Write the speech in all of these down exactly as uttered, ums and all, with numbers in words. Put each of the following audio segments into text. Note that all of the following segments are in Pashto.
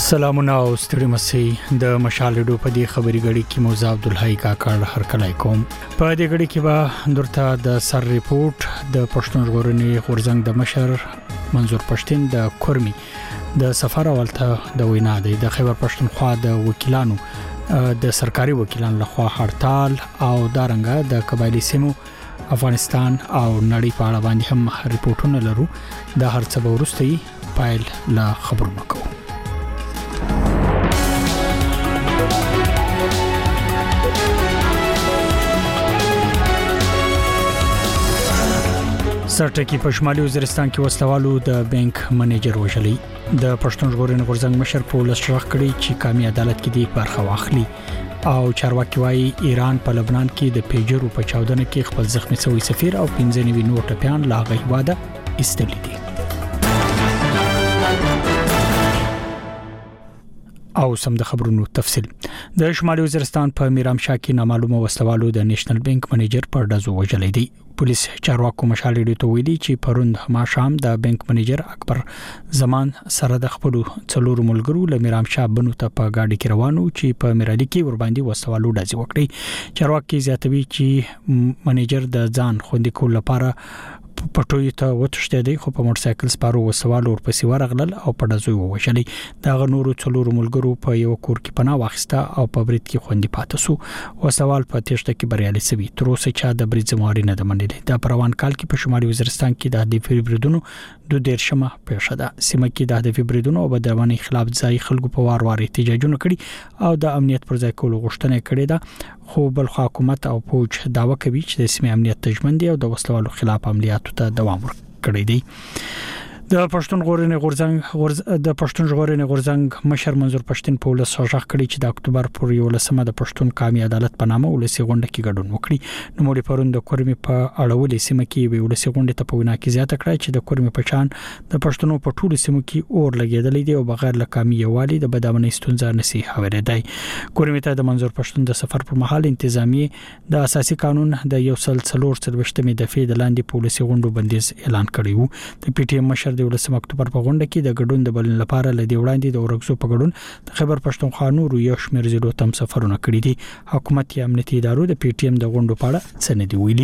سلامونه او ستړي مسي د مشال ډو په دې خبري غړي کې موزه عبدالحی کاکړ هر کله کوم په دې غړي کې به درته د سر ریپورت د پښتون ژغورنې غورزنګ د مشر منظور پښتين د کورمي د سفر اولته د وینا د خیبر پښتونخوا د وکیلانو د سرکاري وکیلانو لخوا هړتال او دارنګه د قبایلی سیمو افغانستان او نړۍ په اړه باندې هم ریپورتونه لرو د هر څه ورستي پایل لا خبرونه کوو. سرټکی په شمالي وزیرستان کې وسلوالو د بانک منیجر وژلی د پښتون ژغورنې غورځنګ مشر په لسټرخ کړي چې قومي عدالت کې دی برخه واخلي او چارواکي وايي ایران په لبنان کې د پیجرو په چاودنه کې خپل زخمي شوی سفیر او پنځه نوي نور ټپيان لا غي واده استلی دي. او سم د خبرونو تفصيل د شمالي وزیرستان په میرام شاه کې نامعلومه وسلوالو د نېشنل بانک منیجر پر دزو وژلې دي. پولیس چارواکو مشال ډیو ته ویلي چې پروند ما شام د بانک منیجر اکبر زمان سره د خپل څلور ملګرو له میرام شاه بنو ته په گاډي کې روانو چې په میرالي کې ور باندې وسلوالو ډزې وکړي. چارواکي زیاتوي چې منیجر د ځان خوندي کول لپاره پټوي ته وتښتې دی خو په موټر سایکل سپارو وسوالو ورپسې ورغلل او په دزوی ووشلې. دا غنورو څلور ملګرو په یو کور کې پناه واخیسته او په برید کې خوندي پاتې سو. وسوال په تېښته کې بریالي شوی تر اوسه چې د برید زمواري نه د منډلې د پروان کال کې په شمالي وزیرستان کې د هدفي بریدونو د دیرشمه پېښه ده. سیمه کې د هدفي بریدونو او بدرمنۍ خلاف ځای خلکو په وار وار احتجاجونه کړي او د امنیت پر ځای کولو غوښتنه کړې ده خو بل حکومت او فوج داوا کوي چې د سیمې امنیت تضمین دي او د وسلوالو خلاف عملیاتو ته دوام ورکړي دي. د پښتون غورنې غورځنګ د پښتون ژغورنې غورځنګ مشر منظور پښتين په ولس شاخ کړي چې د اکتوبر پر یو لسمه د پښتون قومي عدالت په نامه ولسی غونډه کې ګډون وکړي. نو موري پروند د کورمي په اړولې سیمه کې وی ولسی غونډه ته په وینا کې زیاته کړه چې د کورمي په شان د پښتنو په ټولو سیمو کې اور لګیدلې دي او بغیر له قومي یوالي د بدامنۍ ستونزه نسی اورېدای. کورمي ته د منظور پښتون د سفر پر مهال انتظامی د اساسي قانون د یو سل څلور سروشتمې دفعې د لاندې پولیسي غونډو بندیز اعلان کړی وو. د پی ټی ایم مشر د ولسم اکتوبر په غونډه کې د ګډون د بلن لپاره لدی وړاندې د ورغزو په ګډون د خیبر پښتونخوا نور یو شمېر ضلعو تم سفرونه کړی دي. حکومت یا امنیتي ادارو د پی ټی ایم د غونډو په اړه څه نه دی ویلي.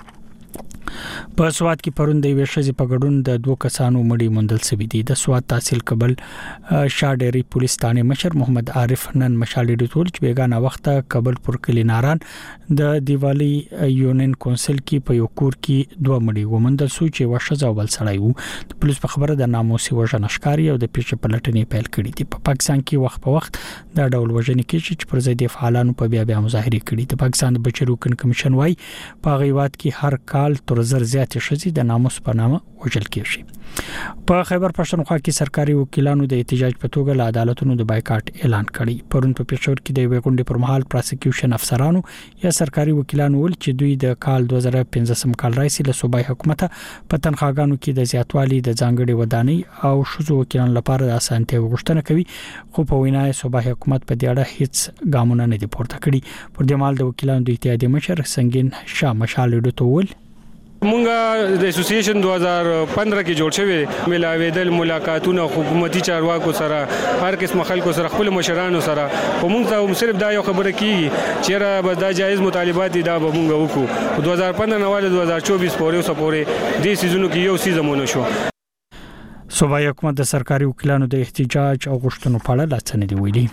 په سواد کې پروند د ویشزي په ګډون د دوه کسانو مړي موندل شوی دي. د سواد تحصیل قبل شاډيري پولیس ثانه مشر محمد عارف نن مشال ډیو ټول چې بیگانه وخته قبل پر کلی ناران د دیوالی یونین کونسل کې په یو کور کې دوه مړي ومندل شو چې وشزا بل سړی وو. د پولیس په خبره د ناموسي وژنه ښکاری او د پیښې په لټنې پیل کړې دي. په پاکستان کې وخت په وخت دا ډول وژنې کې چې پر ضد فعالانو په بیا بیا مظاهره کړي. د پاکستان د بچو کمیشن وايي په غیوات کې هر کال تر زر زیات شزي د ناموس په نامه وژل کیږي. په خیبر پښتونخوا کې سرکاري وکیلانو د احتجاج په توګه له عدالتونو د بایکاټ اعلان کړی. پرون په پېښور کې د وګړي پر مهال پروسیکیوشن افسرانو یا سرکاري وکیلانو ول چې دوی د کال دوه زره پنځه کال راځي له صوبای حکومت په تنخواګانو کې د زیاتوالي د ځانګړي ودانۍ او شوزو وکیلانو لپاره د اسانتیا غوښتنه کوي خو په وینای صوبای حکومت په دې اړه هیڅ ګامونه نه دي پورته کړي. پر دې مال د وکیلانو د اتحادیې مشر سنگین شاه مشال ډو ته ول مونږه د اسوسییشن دوه هزار پندرہ کې جوړ شوی ملاویدل ملاقاتونه حکومتي چارواکو سره هر قسم خلکو سره خپل مشرانو سره په مونږ ته صرف دا یو خبره کیږي چې را به دا جایز مطالبات دي دا به مونږ وکړو. دوه هزار پندرہ نواله دوه هزار چوبیس پورې اوسه پورې دې سيزونو کې یو سيزمونه شو. صوبای حکومت د سرکاري وکیلانو د احتجاج او غوښتنو په اړه لاڅنې دی ویلي.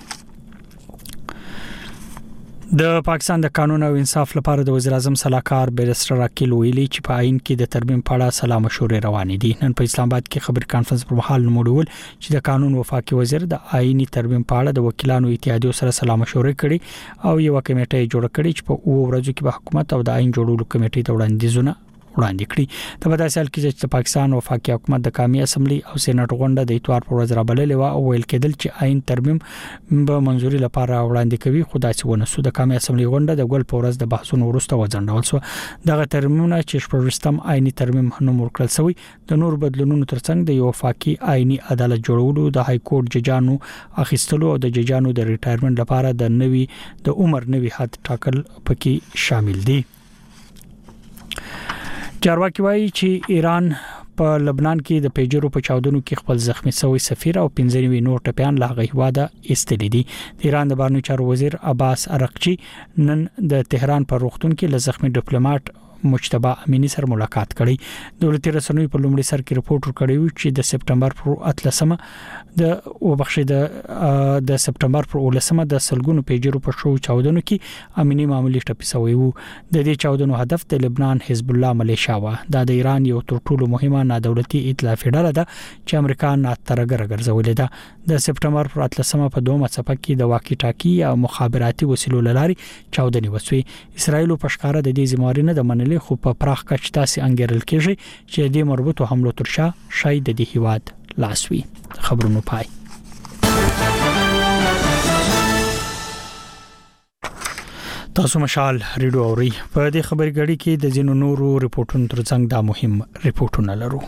د پاکستان د قانون او انصاف لپاره د وزیر اعظم صلاحکار بیرستر عقیل ویلي چې په آئین کې د ترمیم په اړه سلا مشورې روانې دي. نن په اسلام آباد کې خبري کانفرنس پر مهال نوموړي چې د قانون وفاقي وزیر د آئینی ترمیم په اړه د وکیلانو اتحادیو سره سلا مشورې کړي او یو کمیټه جوړ کړي چې په اوو ورځو کې به حکومت او د آئین جوړولو کمیټې ته وړاندیزونه وړاندې کړي. د بداسل کې چې پاکستان وفاقي حکومت د قومي اسمبلی او سېنات غونډه د اتوار پر ورځ رابللې و او ویل کېدل چې آئین ترمیم به منځوري لپاره وړاندې کوي خو داسې ونه سو. د قومي اسمبلی غونډه د ګل پر ورځ د بحثونو وروسته وځنډول شو. دغه ترمیمونه چې شپږم آئینی ترمیم نوم ورکړل شوی د نور بدلونونو ترڅنګ د یو وفاقي آئینی عدالت جوړولو د های کورټ ججانو اخیستلو او د ججانو د ریټایرمنټ لپاره د نوي د عمر نوي حد ټاکل پکې شامل دي. چارواکي وايي چې ایران په لبنان کې د پیجرو په چاودنو کې خپل زخمی شوی سفیر او پنځه نوي نور ټپيان لا غیواده استلې دي. د ایران د بهرنیو چارو وزیر عباس ارغچی نن د تهران په روغتون کې ل زخمی ډیپلوماټ مجتبی امینی سره ملاقات کړي. دولتي رسنیو په لومړي سر کې رپورټ ورکړی چې د سپټمبر پر اتلسمه د وبخښه د د سپټمبر پر ولسمه د سلګونو پیجرو په شو چاودنو کې امینی معمولی ټپي شوی وو. د دې چاودنو هدف د لبنان حزب الله ملیشیا و. د ایران یو تر ټولو مهمه نادولتي ائتلافي ډله ده چې امریکا ناترګر ګرځولې ده. د سپټمبر پر اتلسمه په دومره څپه کې د واقعي ټاکی او مخابراتي وسیلو لاري چاودنې وسوي. اسرایل په ښکارا د دې ذمہواری نه د منلې خو په پراخ کچ تاسو انګیرل کېږي چې د مربوطو حملو ترشا شاید د هیواد لاسوي. خبرونو پای. تاسو مشال ریډیو اوري په دې خبرګړی کې د جنو نورو ریپورتونو ترڅنګ دا مهم ریپورتونه لرو.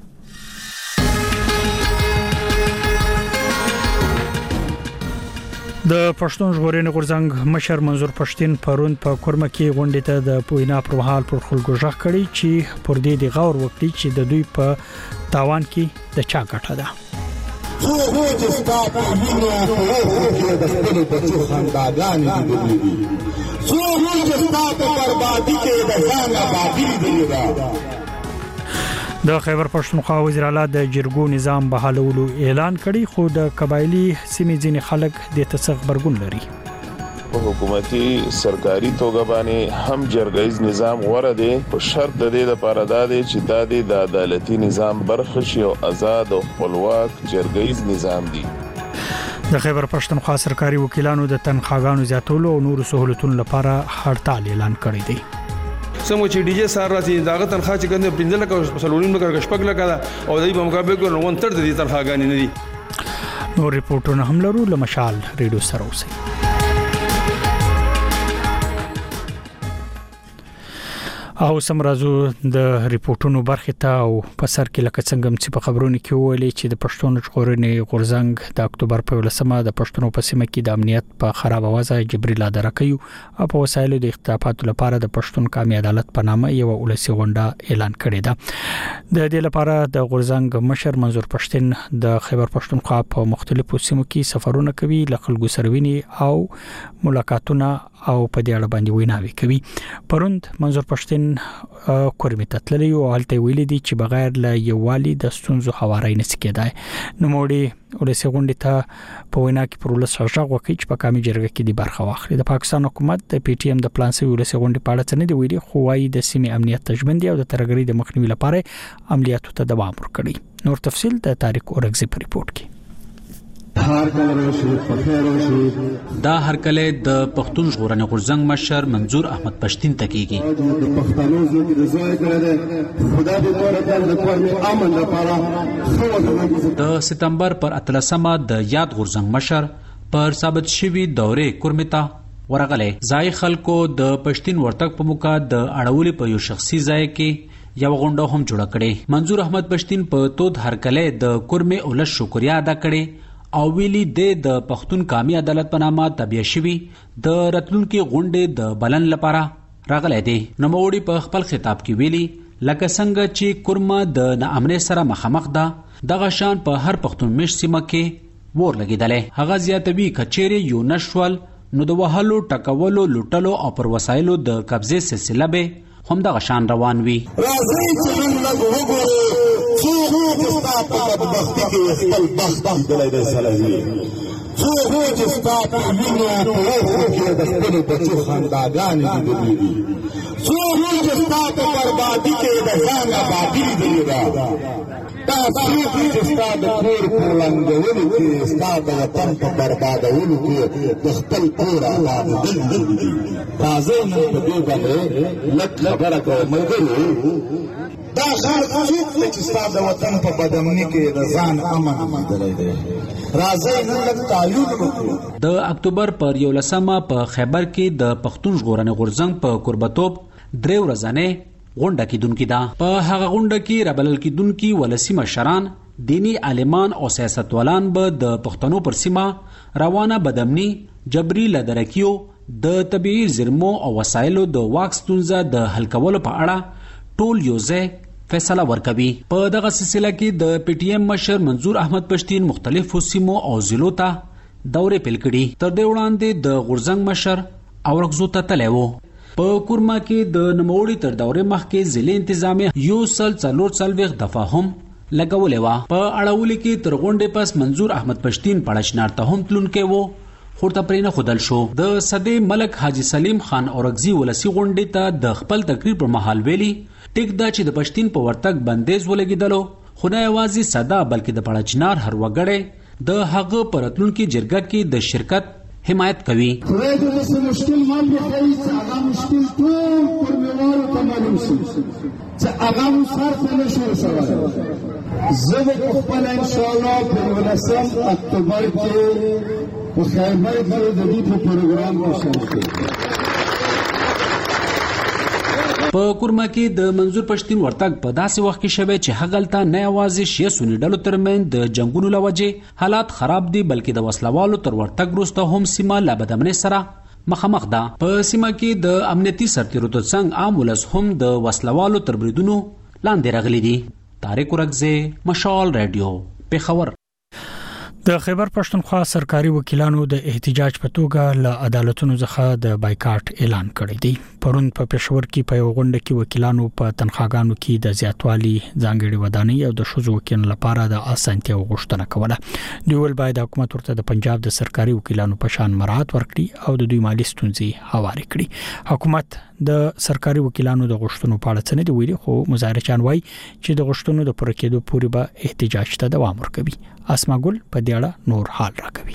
د پښتون ژغورنې غورځنګ مشر منظور پښتين پرون په کورمه کې غونډې ته د پوینا پر حال پر خلکو ژغ کړي چې پر دې د غور وکړي چې د دوی په تاوان کې د چا ګټه ده. خو هو چې ستاسو وینه په د خپل بچو خاندانان دي. خو هو چې ستاسو بربادي کې د ځان آبادی دی. د خیبر پښتونخوا وزیر اعلی د جرګو نظام بحالولو اعلان کړي خو د قبایلی سیمې ځینې خلک د تصغ برګون لري. په حکومتي سرکاري توګه باندې هم جرګیز نظام غوړه دی په شرط د دې لپاره دا دی چې دا د عدالتي نظام برخه شي او آزاد او خپلواک جرګیز نظام دی. د خیبر پښتونخوا سرکاري وکیلانو د تنخواګانو زیاتولو او نورو سہولتونو لپاره هړتال اعلان کړی دی. سمو چې ډي جی سار راځي داغه تنخواه چې کنده پنځه لکه سلورین لکه شپږ لکه او دای په مقابل کې نو تر د دې تنخواګانې نه دي. نو ریپورتونه هم لرو لمشال ریډیو سره اوسئ. او سمرازو د ریپورتونو برخه ته او په سر کې لکه څنګه چې په خبرونو کې ویلي چې د پښتون ژغورنې غورځنګ د اکتوبر په ولسمه د پښتنو په سیمه کې د امنیت په خراب وضع جبري لادره کوي او په وسایلو د اختلافاتو لپاره د پښتون قومي عدالت په نامه یو ولسی غونډه اعلان کړې ده. د دې لپاره د غورځنګ مشر منظور پښتين د خیبر پښتونخوا په مختلفو سیمو کې سفرونه کوي، له خلکو سره ویني او ملاقاتونه او په دې اړه باندې ویناوي کوي. پروند منظور پښتين کورمه تتللی او حالت ویلي دي چې بغیر له یووالي د ستونزو حوارای نه سکیدای. نو موړي ولسی غونډه ته په وینا کې پر ولس شغ وکړي چې په کامي جرګه کې د برخه واخلي. د پاکستان حکومت د پی ټی ایم د پلان سوي ولسی غونډه په اړه څه نه دی ویلي، خو وايي د سیمې امنیت تجمندي او د ترګری د مخنیوي لپاره عملیاتو ته دوام ورکړي. نور تفصيل د تاریخ اورګزي په ریپورت کې. دا هرکله د پښتون ژغورنې غورځنګ مشر منظور احمد پښتين تکیږي. د پښتنو زوی د زوی کړه ده خدای دې ورته د کور امن لپاره. د سپتمبر پر اتلسمه د یاد غورځنګ مشر پر ثابت شوی دورې کورمتا ورغله ځای خلکو د پښتين ورتګ په موقع د اړولې په یو شخصي ځای کې یو غونډه هم جوړ کړي. منظور احمد پښتين په تود هرکله د کورمه اولس شکریا ادا کړي او ویلي د پښتون قومي عدالت په نامه تبیا شوی د راتلونکو غونډې د بلن لپاره راغلی دی. نوموړي په خپل خطاب کې ویلي لکه څنګه چې کورمه د ناامنۍ سره مخامخ ده دغه شان په هر پښتون مش سیمه کې ور لګیدلې. هغه زیاتوي کچېره یو نشول نو د وهلو ټکولو لوټلو او پر وسایلو د قبضې سلسله به هم دغه شان روان وي. راځي چې موږ وګورو څو څو په بدبختی کې خپل بخت دلای سلامي. څو چې ستاسو وینه په کې د خپل بچو خاندانان دي. څو چې ستاسو بربادي کې د ځان آبادی دی. تاسو چې ستاسو کور پرلنګولو کې ستاسو وطن په بربادولو کې د خپل کور آباد دي. راځي نن په دې باندې لږ خبره کوم. دا خلک څوک چې ستاسو وطن په بدامنۍ کې د ځان امن مندلای دي. راځي نن لږ تعلق وکړو. د اکتوبر پر یولسمه په خیبر کې د پښتون ژغورنې غورځنګ په قربتوب درې ورځې غونډه کیدونکې ده. په هغه غونډه کې ربلل کیدونکې ولسی مشران، دینی عالمان او سیاستوالان به د پښتنو پر سیمه روانه بدامنۍ، جبري لدرکیو، د طبيعي زیرمو او وسایلو د واک ستونزه د حل کولو په اړه ټول یو ځای فیصله ورکوي. په دغه سلسله کې د پی ټی ایم مشر منظور احمد پښتین مختلفو سیمو او ضلعو ته دورې پیل کړي. تر دې وړاندې د غورځنګ مشر اورغزو ته تللی و. په کورما کې د نوموړي تر دورې مخکې ضلعي انتظامیه یو سل څلور څلوېښت دفعه هم لګولې وه. په اړولې کې تر غونډې پس منظور احمد پښتین پړشنار ته هم تلونکی و، خو ورته پرې نه ښودل شو. د صدې ملک حاجي سلیم خان اورغزي ولسي غونډې ته د خپل تقریر پر مهال ویلي ټیک دا چې د پښتین په ورتګ بندیز ولګېدلو، خو نه یوازې صدا بلکې د پړچنار هر وګړی د هغه په راتلونکي جرګه کې د شرکت حمایت کوي. خدای دې داسې مشکل مال وکړي چې هغه مشکل ټول کورنیوالو ته معلوم شي چې هغه مو سر ته نه شي رسولی. زه به پخپله انشاءالله په یولسم اکتوبر کې په خیبر کې د دې په پروګرام کې شامل شم. په کورما کې د منظور پښتین ورتګ په داسې وخت کې شوی چې هغلته نه یوازې شیعه سني ډلو ترمنځ د جنګونو له وجې حالات خراب دي، بلکې د وسلوالو تر ورتګ وروسته هم سیمه له بدامنۍ سره مخامخ ده. په سیمه کې د امنیتي سرتیرو تر څنګ عام ولس هم د وسلوالو تر بریدونو لاندې راغلي دي. طارق ورکزی، مشال رادیو، پېښور. د خیبر پښتونخوا سرکاري وکیلانو د احتجاج په توګه له عدالتونو څخه د بایکاټ اعلان کړی دی. پرون په پېښور کې په یو غونډه کې وکیلانو په تنخواګانو کې د زیاتوالي، ځانګړي ودانۍ او د ښځو وکیلانو لپاره د اسانتیاو غوښتنه کوله. دوی ول باید حکومت ورته د پنجاب د سرکاري وکیلانو په شان مراعات ورکړي او د دوی مالي ستونزې هوارې کړي. حکومت د سرکاري وکیلانو د غوښتنو په اړه څه نه دی ویلي، خو مظاهرچیان وایي چې د غوښتنو د پوره کېدو پورې به احتجاج ته دوام ورکوي. اسما ګل په دې اړه نور حال راکوي.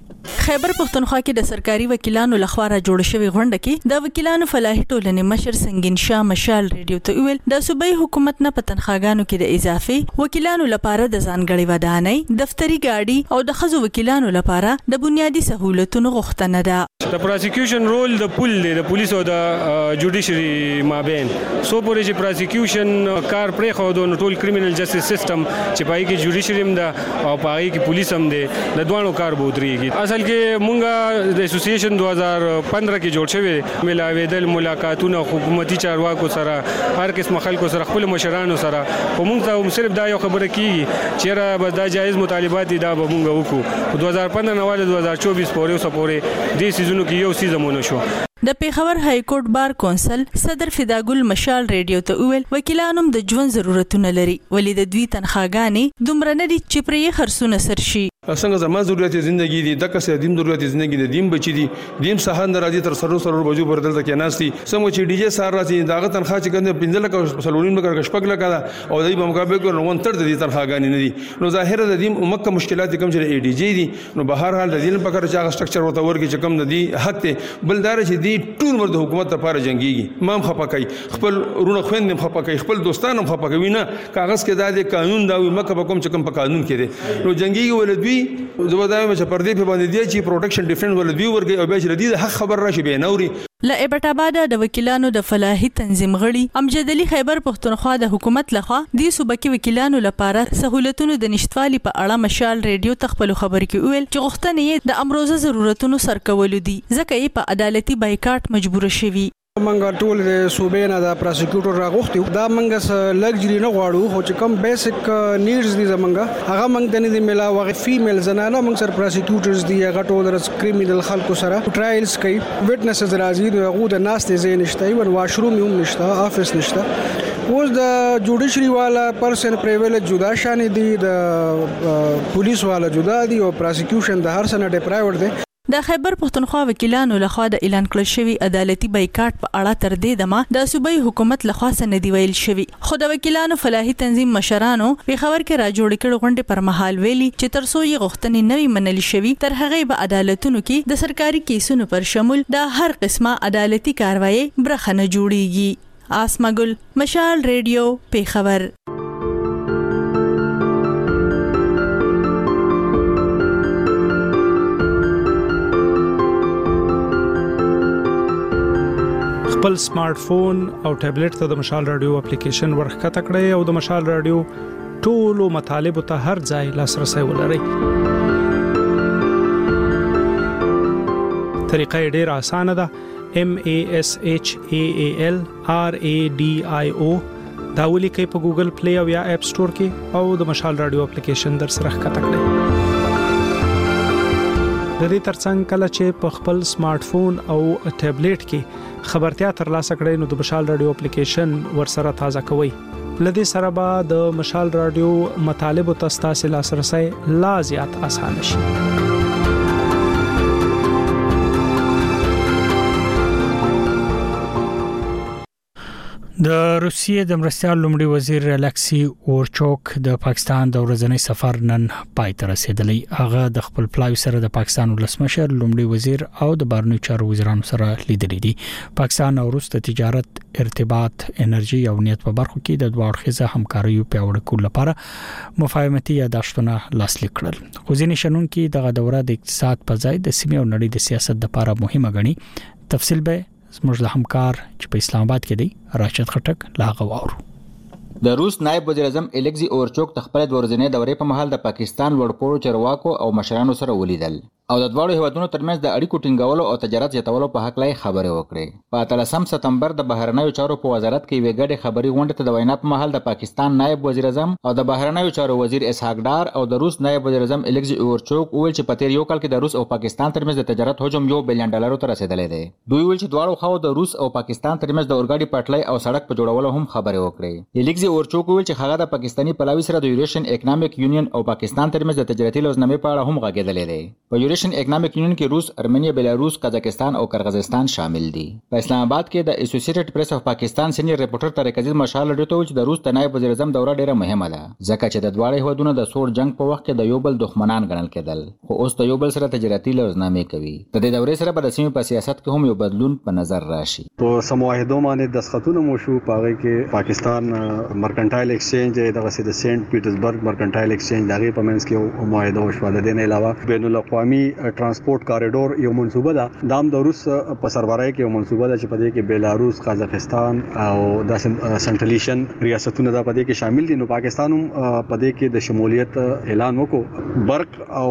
خیبر پښتونخوا کې د سرکاري وکیلانو لخوا را جوړ شوی غونډه کې د وکیلانو فلاحي ټولنې مشر سنگین شاه مشال ریډیو ته ویل د صوبایي حکومت نه په تنخواګانو کې د اضافي وکیلانو لپاره د ځانګړي ودانۍ، دفتري ګاډي او د ښځو وکیلانو لپاره د بنیادي سہولتونو غوښتنه ده. د پروسیکیوشن رول د پول دی د پولیس او د جوډیشري مابین سو پورې چې پروسیکیوشن کار پرې خو د ټول کریمینل جسټس سیستم چې پای کې جوډیشري هم ده او پای کې پولیس هم ده، د دوانو کار بودريږي. اصل کې مونږه د اسوسییشن دو هزار پندرہ کې جوړ شوی، ملاویدل، ملاقاتونه حکومتي چارواکو سره، هر قسم خلکو سره، خپل مشرانو سره. خو مونږ ته صرف دا یو خبره کیږي چې را به دا جایز مطالبات دي دا به مونږ وکړو. دو هزار پندرہ نه واله دو هزار چوبیس پورې اوسه پورې دې سیزونو کې یو سیزمونه شو. د پیښور های کورټ بار کونسل صدر فداګل مشال ریډیو ته ویل وکیلانو د ژوند ضرورتونه لري، ولې د دوی تنخواګانې دومره نه دي چې پرې خرڅونه سر شي. څنګه زما ضرورت زندگی دي دغه څه دیم ضرورت زندگی دي دیم بچی دي دیم سهان راځي تر سرور سرور بجو بردل ته کې ناشتي سم چې ډي جی سار راځي داغه تنخوا چې کنده پنځه لک سلورین مګر شپږ لک او دای په مقابل کې نو تر دې تنخواګانی نه دي. نو ظاهر د دیم مکه مشکلات کم چې ای ډي جی دي. نو بهر حال د دین په کار چې هغه سټرکچر وته ورګي چې کم نه دي حق ته بلدار چې دي ټول مرد حکومت لپاره جنگيږي. مام خپکای خپل رونه خويندم خپکای خپل دوستانم خپکوي نه کاغذ کې د قانون دا مکه په کوم چې کم په قانون کې دي. نو جنگيږي ولدوی زو دا چې پر دې په باندې دی چې پروټیکشن ډیفنس ولدوی ورګي او به چې دې حق خبر راشي به نوري. له ایبټاباد د وکیلانو د فلاحي تنظیم غړي امجد علي خیبر پښتونخوا د حکومت لخوا د صوبه کې وکیلانو لپاره سہولتونو د نشټوالي په اړه مشال ریډیو تخپل خبر کې ویل چې غوښتنې د امروزه ضرورتونو سرکولو دي، ځکه یې په عدالتي بایکاټ مجبور شوي. منګه ټول د صوبې نه د پروسیکیوټر راغوښتي دا منګه لګجري نه غواړو، خو چې کم بیسیک نیډز دي زمونږه هغه منګ ته نه دي ملا وغه فیمیل زنانه منګ سره پروسیکیوټرز دي هغه ټول د کریمینل خلکو سره ټرایلز کوي، وټنسز راځي هغه د ناس ته زین نشته، ایون واشروم هم نشته، افیس نشته. اوس د جوډیشري والا پرسن پریویلیج جدا شان دي، د پولیس والا جدا دي او پروسیکیوشن د هر سنه د پرایویټ دي. د خیبر پښتونخوا وکیلانو لخوا د اعلان کړل شوی عدالتي بایکاټ په اړه تر دې دمه د صوبایي حکومت لخوا سندې ویل شوی، خو د وکیلانو فلاحي تنظیم مشرانو پیښور کې را جوړ کړي غونډې پر مهال ویلي چې تر څو یې غوښتنې نوي منل شوی تر هغه به عدالتونو کې د سرکاري کیسونو پر شمول د هر قسمه عدالتي کاروایی برخه نه جوړیږي. اسما ګل، مشال ریډیو، پیښور. خپل سمارټ فون او ټابلیټ ته د مشال رادیو اپلیکیشن ورخکته کړئ او د مشال رادیو ټولو مطالبه ته هر ځای لاسرسي ولرئ. طریقه ډیره اسانه ده. M A S H A A L R A D I O دا ولیکئ په ګوګل پلی او یا اپ سٹور کې او د مشال رادیو اپلیکیشن در سره ښکته کړئ. د دې ترڅنګ کله چې په خپل سمارټ فون او ټابلیټ کې خبرتیا ترلاسه کړئ نو د مشال رادیو اپلیکیشن ورسره تازه کوئ. لدې سره به د مشال رادیو مطالب او تاسو لاسرسي لا زیات آسان شي. د روسیې د مرستیال لومړي وزیر الکسی اورچوک د پاکستان د ورځنی سفر نن پای ته رسیدلی. هغه د خپل پلاوی سره د پاکستان ولسمشر لومړي وزیر او د بهرنیو چارو وزیرانو سره لیدلي دي. پاکستان او روس د تجارت، ارتباط، انرژي او امنیت په برخو کې د دوه اړخیزه همکاریو پیاوړي کولو لپاره مفاهمتي یادښتونه لاسلیک کړل. خو ځینې شنونکي دغه دوره د اقتصاد په ځای د سیمې او نړۍ د سیاست لپاره مهمه ګڼي. تفصیل به زموږ د همکار چې په اسلام آباد کې دی راشد خټک لاغه واورو. د روس نائب وزیر اعظم الکسی اورچوک د خپل ورځنی دورې په مهال د پاکستان لوړپوړو چارواکو او مشرانو سره ولیدل او د دوه هیوادونو ترمنځ د اړیکو ټینګولو او تجارت زیاتولو په حق لای خبرې وکړې. په اتلسم سپتمبر د بهرنیو چارو په وزارت کې یوې ګډې خبري غونډې ته د وینا په مهال د پاکستان نائب وزیر اعظم او د بهرنیو چارو وزیر اسحاق ډار او د روس نائب وزیر اعظم الکسی اورچوک وویل چې په تیر یو کال کې د روس او پاکستان ترمنځ د تجارت حجم یو بلین ډالرو ته رسیدلی دی. دوی ویل چې دواړو خواو د روس او پاکستان ترمنځ د اورګاډي پټلۍ او سړک په جوړولو هم خبرې وکړې. الکسی اورچوک ویل چې هغه د پاکستاني پلاوي سره د یوریشن اکونومیک یونین او پاکستان ترمنځ د تجارتي لوزنامې په اړه هم غږېدلی دی. په یوریشن اکونومیک یونین کې روس، ارمنیا، بیلاروس، قزاقستان او قرغیزستان شامل دي. په اسلام آباد کې د اسوسییټډ پریس اف پاکستان سینیئر ریپورټر طارق عزیز مشال رادیو ته ویل چې د روس د نائب وزیر اعظم دوره ډیره مهمه ده ځکه چې د دواړو هیوادونو د سوړ جنگ په وخت کې د یو بل دښمنان ګڼل کېدل خو اوس د یو بل سره تجارتي لوزنامې کوي. د دې دورې سره به د سیمې په سیاست کې هم یو بدلون په نظر راشي. په سمواهدو باندې دستخطونه مو شو پاره کې پاکستان مرکنټایل ایکسچینج دغه سي د سینټ پیټرزبرګ مرکنټایل ایکسچینج دغه په منځ کې یو معاهده وشو. د دې نه علاوه بین الاقوامي ترانسپورت کاریډور یو منصوبه ده دام د روس په سربراهي کې یو منصوبه ده چې په دې کې بیلاروس، قزاقستان او د سنټرل ایشین ریاستونو د پدې کې شامل دي. نو پاکستان هم په دې کې د شمولیت اعلان وکړو. برق او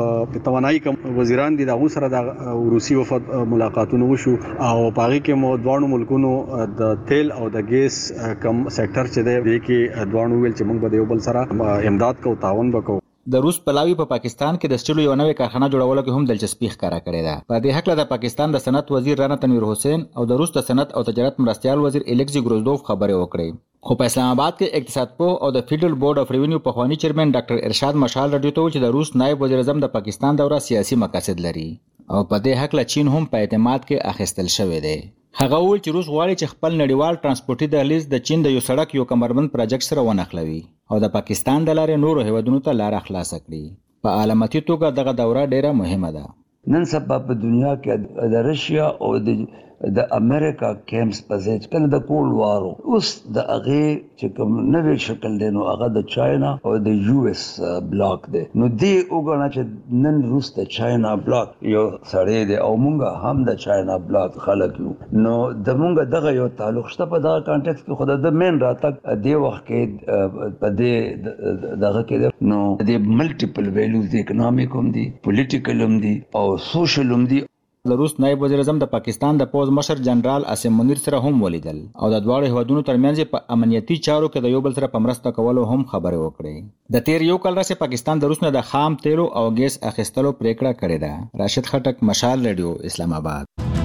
د توانایي کوم وزیران دي د سره د روسي وفد ملاقاتونه وشو او پاره کې مو دوه ملکونو د تیل او د ګیس کم سېکټر چې دی کې دوه ویل چې موږ به یو بل سره امداد کوو، تعاون وکړو. د روس پلاوی په پا پاکستان کې د سټیلو یو نوې کارخانه جوړولو کې هم دلچسپي ښکاره کړې ده. په دې حق له د پاکستان د صنعت وزیر رانا تنویر حسین او د روس د صنعت او تجارت مرستیال وزیر الکسی ګروزدوف خبرې وکړې. خو په اسلام آباد کې اقتصاد پوه او د فیډرل بورډ اف ریونیو پخوانی چیرمن ډاکټر ارشاد مشال رادیو ته چې د روس نائب وزیر اعظم د پاکستان دوره سیاسي مقاصد لري او په دې حق له چین هم په اعتماد کې اخیستل شوی دی. هغه وویل چې روس غواړي چې خپل نړیوال ترانسپورتي دهلیز د چین د یو سړک یو کمربند پروجیکټ سره ونښلوي او د پاکستان د لارې نورو هیوادونو ته لار خلاص کړي. په علامتي توګه دغه دوره ډیره مهمه ده. نن سبا په دنیا کې د رشیا او د د امریکا کیمپس په ځای کنه د کول وارو اوس د هغه چې کوم نوې شکل دی نو هغه د چاینا او د یو اس بلاک دی. نو دی وګڼه چې نن روس د چاینا بلاک یو سړی دی او مونږ هم د چاینا بلاک خلک یو. نو د مونږ دغه یو تعلق شته په دغه کانټیکس کې خدای د مین راتګ دی وخت کې په دې دغه کې نو د ملټیپل ویلیوز د اکونومیک هم دي، پولیټیکل هم دي او سوشل هم دي. د روس نائب وزیر اعظم د پاکستان د پوز مشر جنرال عاصم منیر سره هم ولیدل او د دواړو هیوادونو ترمنځ په امنیتي چارو کې د یو بل سره په مرسته کولو هم خبرې وکړې. د تیر یو کال راځي پاکستان د روس نه د خام تیلو او ګیس اخیستلو پریکړه کړې ده. راشد خټک، مشال رادیو، اسلام آباد.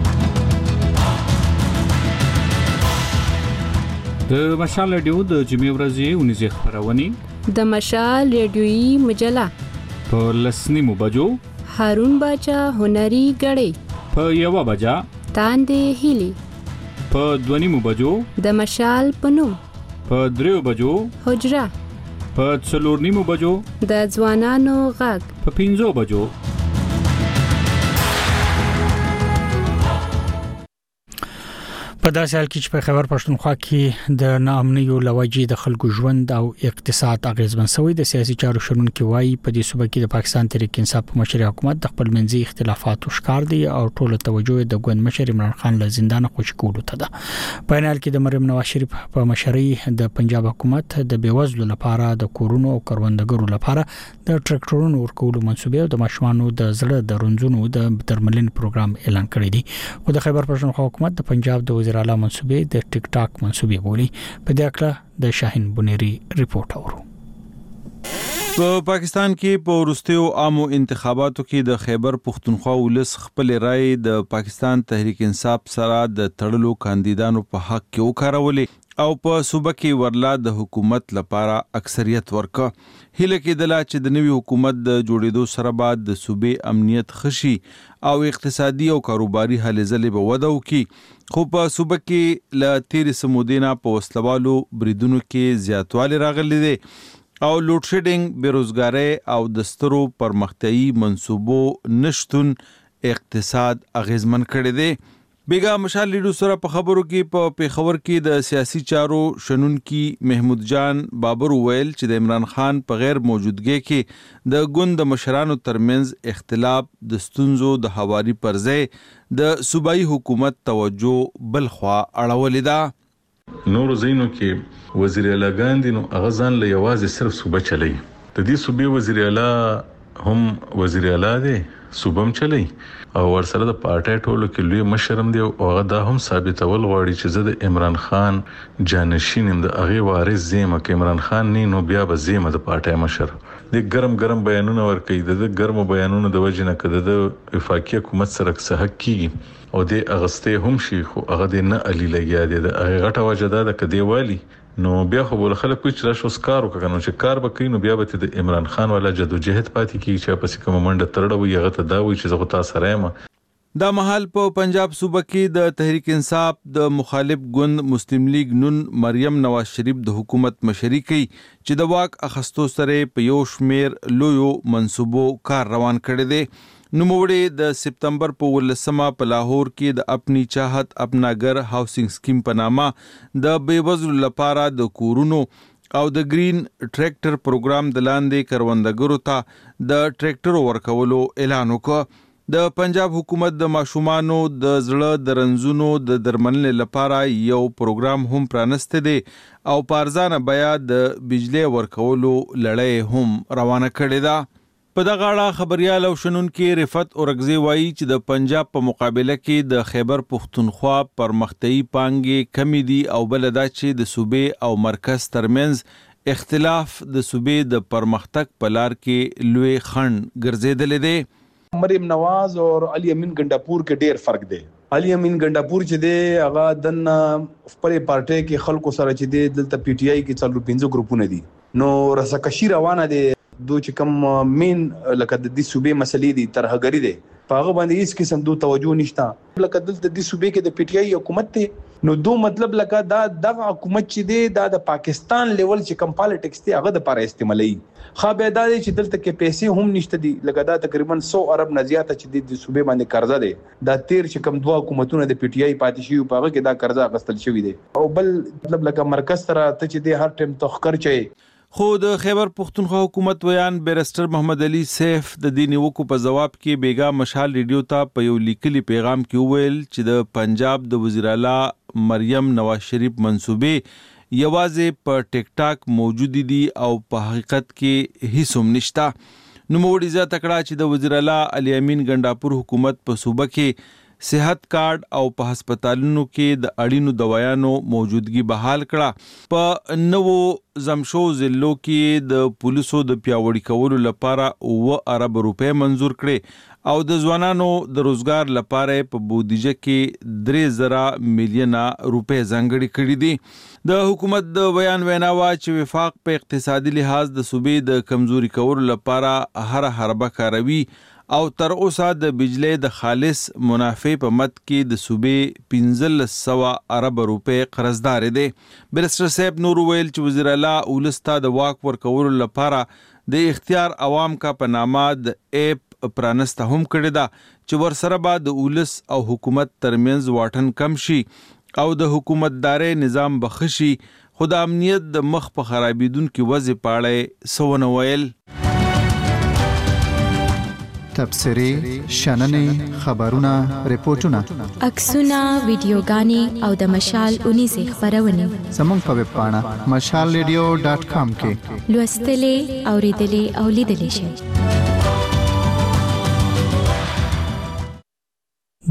د مشال رادیو د جمعې ورځې ونیزه خبرونه د مشال رادیوي مجله په لسنیمو بجو هارون باچا هنري غړي په یو بجا تاندې هلي په دونیمو بجو د مشال پنوم په دریو بجو حجره په څلورنیمو بجو د ځوانانو غږ په پنځو بجو. په داسې حال کې چې په خیبر پښتونخوا کې د ناامنیو لوجې د خلکو ژوند او اقتصاد اغیزمن شوی د سیاسي چارو شنونکو وایي په دې صوبه کې د پاکستان تحریک انصاف په مشرۍ حکومت د خپل منځي اختلافاتو ښکار دي او ټول توجه د ګوند مشر عمران خان له زندان خوشی کولو ته ده. په حال کې د مریم نواز شریف په مشرۍ د پنجاب حکومت د بیوزلو لپاره د کورونو او کروندګرو لپاره د ټریکټورونو ورکولو منسوبې او د ماشومانو د زړه د رنځونو د درملنې پروګرام اعلان کړی دی. خو د خیبر پښتونخوا حکومت د پنجاب د وزیر اعلی منصوبې د ټیک ټاک منصوبې بولی. په دې اړه د شاهین بنيري ریپورت اورو. په پاکستان کې په وروستیو عامو انتخاباتو کې د خیبر پښتونخوا ولس خپل رائے د پاکستان تحریک انصاف سره د تړلو کاندیدانو په حق کې وکارولې او په صوبه کې ورلا د حکومت لپاره اکثریت ورکا. هله کې د لا چې د نوي حکومت د جوړېدو سره بعد د صوبې امنیت خشي او اقتصادي او کاروباري هلې ځلې به وده وکړي، خو په صوبه کې ل تیرې سمودینا په وسلوالو بریدونو کې زیاتوالی راغلی دی او لوډ شیډینګ، بیروزګاری او د سترو پرمختیایي منصوبو نشتون اقتصاد اغیزمن کړی دی. بیگا مشال لیډو سره په خبرو کې په پیښور کې د سیاسي چارو شنونکي محمود جان بابر ویل چې د عمران خان په غیر موجودګۍ کې د ګوند مشرانو ترمنځ اختلاف د ستونزو د هواري پر ځای د صوبایي حکومت توجه بل خوا اړولې ده. نورو ځایونو کې وزیر اعلی ګاندی نو هغه ځان له یوازې صرف صوبه چلی، د دې صوبې وزیر اعلی هم وزیر اعلی دی، صوبه هم چلی او ورسره د پارټي ټولو کې لوی مشرم دی او هغه دا هم ثابتول غواړي چې زه د عمران خان جانشین يم، د هغه وارث زیم. که عمران خان نه نو بیا به زیم د پارټي مشر. د ګرم ګرم بیانونه ورکوي، د ګرم بیانونو د وجې نه کده د وفاقي حکومت سره څه حق کیږي او د اغسته هم شي، خو هغه د نه علي لګیا دی. د هغه غټه وجه ده کدی والی نو بیا خو بل خلک کوي چې راشو سکارو کنه چې کار وکړي نو بیا به د عمران خان والا جدوجہد پاتې کیږي چې په کوم منډه ترړه وي هغه ته دا وي چې زه تاسو سره یم. دا محل په پنجاب صوبه کې د تحریک انصاف د مخالف ګوند مسلم لیگ نون مریم نواز شریف د حکومت مشري کوي چې د واک اخستو سره په یو شمیر لویو منصوبو کار روان کړی دی. نوموړي د سپتمبر په ولسمه په لاهور کې د اپنی چاہت اپنا گھر هاوسینګ سکیم په نامه د بیوزلو لپاره د کورونو او د گرین ټریکټر پروګرام د لاندې کروندګرو ته د ټریکټر ورکولو اعلان وکړ. د پنجاب حکومت د ماشومانو د زړه د رنځونو د درملنې لپاره یو پروګرام هم پرانسته دی او پارزانه بیا د بجلی ورکولو لړۍ هم روانه کړې ده. په دغه اړه خبريال او شنونکي رفت اورګزی وایي چې د پنجاب په مقابله کې د خیبر پښتونخوا پرمختیایي پانګې کمی دي او بل دا چې د صوبې او مرکز ترمنځ اختلاف د صوبې د پرمختګ په لار کې لوی خنډ ګرځیدل دي. مریم نواز او علي امین ګنداپور کې ډیر فرق دی. علي امین ګنداپور چې دی هغه د خپل پارټي کې خلکو سره چې دی دلته پی ټی آی کې څلور پنځه ګروپونه دي نو رسکشي روانه دي. دو چې کوم مین لکه د دې صوبې مسلې دي ترهګری دي په هغه باندې هیڅ قسم دو توجه نشته. لکه دلته د صوبې کې د پی ټی آی حکومت ته نو دو مطلب لکه دا د حکومت چې دی دا د پاکستان لیول چې کوم پالیټکس دی هغه د لپاره استعمالي خو به دا چې دلته کې پیسې هم نشته دي. لکه دا تقریبا سو ارب نه زیاته چې د صوبې باندې قرضه دی. دا تیر چې کوم دوه حکومتونه د پی ټی آی پاتې شي په هغه کې دا قرضه اخیستل شوی دی او بل مطلب لکه مرکز سره ته چې دی هر ټیم تخکر چي. خو د خیبر پښتونخوا حکومت ویان بیرستر محمد علي سیف د دې نیوکو په جواب کې بیگا مشال ریډیو ته په یو لیکلي پیغام کې وویل چې د پنجاب د وزیر اعلی مریم نواز شریف منصوبې یوازې په ټیک ټاک موجود دي او په حقیقت کې هیڅ هم نشته. نوموړي زیاته کړه چې د وزیر اعلی علي امین ګنداپور حکومت په صوبه کې صحت کارت او په هسپتالونو کې د اړینو دوايانو موجودګي بحال کړه. په نوو زمشو ضلعو کې د پولیسو د پیاوړي کولو لپاره اوه ارب روپے منزور کړي او د ځوانانو د روزګار لپاره په بودیجه کې درې زره میلیونه روپے ځانګړي کړي دي. د حکومت د بیان ویناوه چې وفاق په اقتصادي لحاظ د صوبې د کمزوري کولو لپاره هر حربه کاروي او تر اوسه د بجلی د خالص منافع په مد کې د صوبې پنځلس سوه ارب روپے قرضدار دي. بیرستر صاحب نور ویل چې وزیر اعلی ولستا د واک ورکولو لپاره د اختیار عوام کا په نامه د اپ پرانسته هم کړی دا چې ورسره به د ولس او حکومت ترمنځ واټن کم شي او د حکومتداري نظام بخشي. خو د امنیت د مخ په خرابیدونکو وضع پاړې سونه ویل. تبصرې، شننې، خبرونه، ریپورتونه، عکسونه، ویډیوګانې او د مشال اونیزې خبرونه زموږ په ویب پاڼه مشال ریډیو ډاټ کام کې لوستلې، اوریدلې او لیدلې شئ.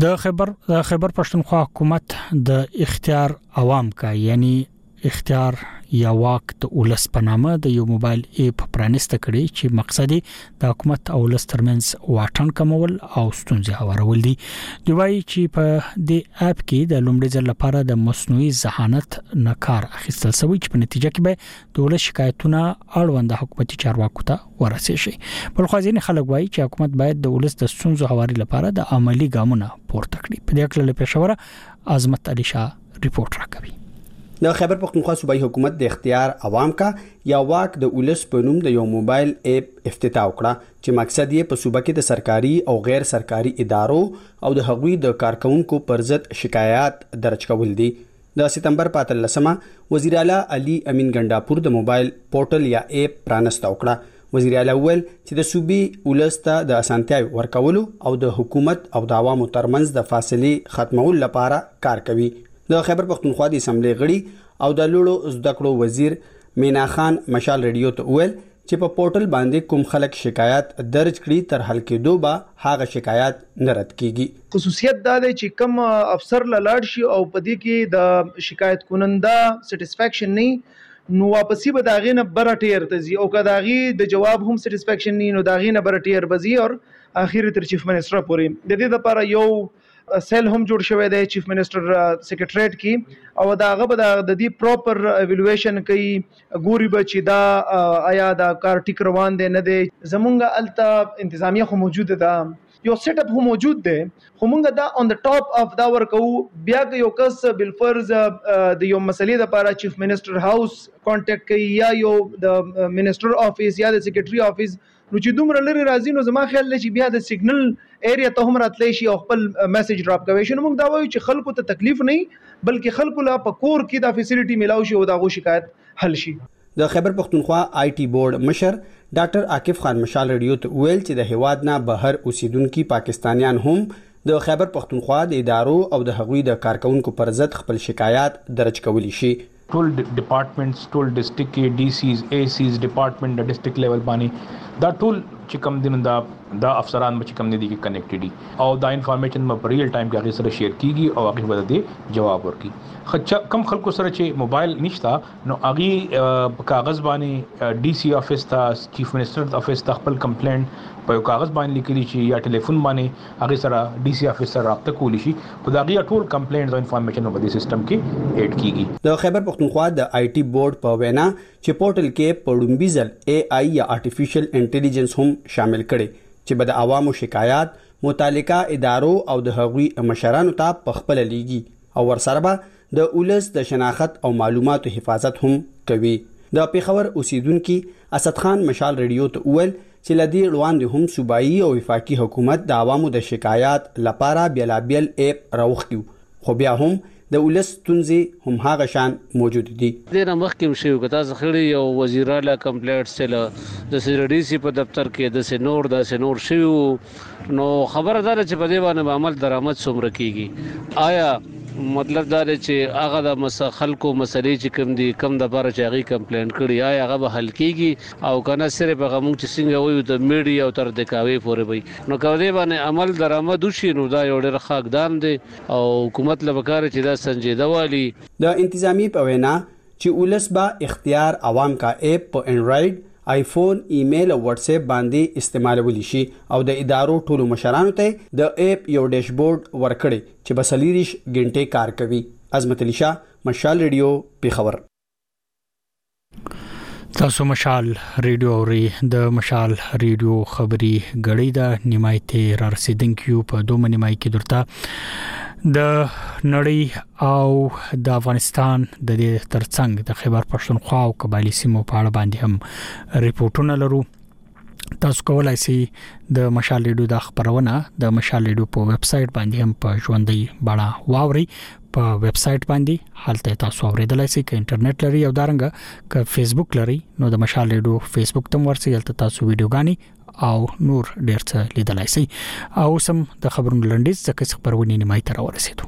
د خبر د خبر پښتونخوا حکومت د اختیار عوام کا یعنی اختیار یا واک د ولس په نامه د یو موبایل اپ پرانسته کړي چې مقصد د حکومت او ولس ترمنځ واټن کمول او ستونزې هوارول دي. دوی وايي چې په دې اپ کې د لومړي ځل لپاره د مصنوعي ذهانت نه کار اخیستل شوی چې په نتیجه کې به د ولس شکایتونه اړوند حکومتي چارواکو ته ورسیږي شي. بل خو ځینې خلک وايي چې حکومت باید د ولس د ستونزو هواري لپاره د عملی ګامونه پورته کړي. په دې اړه له پېښور عظمت علي شاه ریپورت راکوي. د خیبر پختونخوا صوبایي حکومت د اختیار عوام کا یا واک د ولس په نوم د یو موبایل اپ افتتاح وکړه چې مقصد یې په صوبه کې د سرکاري او غیر سرکاري ادارو او د هغوی د کارکونکو پر ضد شکایات درج کول دي. د سپتمبر په اتلسمه وزیر اعلی علي امین ګنڈاپور د موبایل پورټل یا اپ پرانسته وکړه. وزیر اعلی ویل چې د صوبې ولس ته د اسانتیاوي ورکولو او د حکومت او د عوامو ترمنځ د فاصلې ختمولو لپاره کار کوي. د خیبر پختونخوا د اسمبلی غړي او د لوړو زده کړو وزیر مینا خان مشال ریډیو ته ویل چې په پورټل باندې کوم خلک شکایت درج کړي تر حل کېدو به هغه شکایت نه رد کیږي. خصوصیت دا دی چې کوم افسر لاړ شي او په دې کې د شکایت کننده سټیسفیکشن نه نو واپسی به داغې نه بره ټیر ته ځي او که داغې د جواب هم سټیسفیکشن نه نو داغې نه بره ټیر به ځي او اخر تر چیف منسټر پورې. د دې لپاره یو سیل هم جوړ شوی دی چیف منسټر سیکریټریټ کې او داغه به د دې پراپر ایوالویشن کوي ګوري به چې دا آیا دا کار ټیک روان دی نه دی. زمونږ الته انتظامیه خو موجوده ده یو سیټ اپ هم موجود دی خو مونږ دا اون د ټاپ اف دا ورکو. بیا که یو کس بالفرض د یو مسلې لپاره چیف منسټر هاوس کانټیکټ کوي یا یو د منسټر افیس یا د سیکریټري افیس نو چې دومره لري راځي نو زما خیال دی چې بیا د سیګنل ایریا ته هم راتلی شي او خپل میسج ډراپ کوي شي. نو موږ دا وایو چې خلکو ته تکلیف نه بلکې خلکو لا په کور کې دا فیسیلیټي ملاوي شي او دا غو شکایت حل شي. د خیبر پختونخوا آی ټي بورډ مشر ډاکټر عاقف خان مشال ریډیو ته ویل چې د هیواد نه بهر اوسیدونکو پاکستانیان هم د خیبر پختونخوا د ادارو او د هغوی د کارکونکو پر ضد خپل شکایات درج کولی شي. ټول ډپارټمنټس ټول ډسټریکټ کې ډي سیز اي سیز ډپارټمنټ د ډسټریکټ لیول باندې دا ټول چې کوم دین دا دا افسران چې کوم دي کې کنیکټډي او دا انفارمیشن په ریل ټایم کې هغه سره شیر کیږي او هغه به د جواب ورکړي. خچ کم خلکو سره چې موبایل نشتا نو هغه په کاغذ باندې ډي سی افیس ته چیف منسټر افیس ته خپل کمپلینټ په کاغذ باندې لیکلی شي یا ټلیفون باندې هغه سره ډي سی افیس سره رابطه کولی شي خو دا غي ټول کمپلینټ او انفارمیشن په دې سیستم کې اډ کیږي. د خیبر پختونخوا د آی ټي بورډ په وینا چې پورټل کې پړومبي ځل اي آی یا آرټیفیشل انټيليجنس هم شامل کړي چې به د عوامو شکایات متعلقه ادارو او د هغوی مشرانو ته په خپل لیږي او ورسره به د اولس د شناخت او معلوماتو حفاظت هم کوي. د پیښور اوسیدونکو اسد خان مشال ریډیو ته ویل چې لدی وړاندې هم صوبایي او وفاقي حکومت د عوامو د شکایات لپاره بیلابیل اپ راوخیو خو بیا هم د ولس تونځي هم هغه شان موجود دي. د مخکې شو کتا زخړی یو وزیر اعلی کمپلیټ سره د سیډي سی په دفتر کې د سنور د سنور شو نو خبردار چې په دې باندې عمل درآمد څومره کیږي. آیا مطلب دا دی چې هغه د مسخلکو مسلې چې کوم دي کم د بار چاغي کمپلینټ کړي آیا هغه به حل کیږي او کنه صرف هغه موږ چې څنګه وایو د میډیا او تر دکاوي پورې وي نو کوي باندې عمل درآمد وشي نو دا یو ډېر ښه اقدام دی او حکومت لپاره چې دا سنجیده والی. د انتظامی په وینا چې ولس با اختیار عوام کا اپ په انډرایډ آیفون ایمیل او واتس اپ باندې استعمالولی شي او د ادارو ټولو مشرانو ته د اپ یو ډیشبورډ ورکړي چې بسلیریش غنټه کار کوي. عظمت علي شاه مشال ریډیو پیښور. تاسو مشال ریډیو اوري د مشال ریډیو خبري غړي د نیمایته را رسیدونکو په دوه نیمای کې درته د نړۍ او د افغانستان د دې ترڅنګ د خیبر پښتونخوا او قبایلی سیمو په اړه باندې هم ریپورتونه لرو. تاسو کولای شئ د مشال ریډیو د خبرونه د مشال ریډیو په ویب سټ باندې هم په ژوندۍ بڼه واوري. په ویب سټ باندې حالته تاسو اوریدلای شئ ک انټرنیټ لري او دارنګ ک فیسبوک لري نو د مشال ریډیو فیسبوک تم ورسئ تل تاسو ویډیوګانی او نور ډیر څه لیدلای شئ. او سم د خبرونو لنډیز ځکه خبرونه نیمای تر ورسېدو.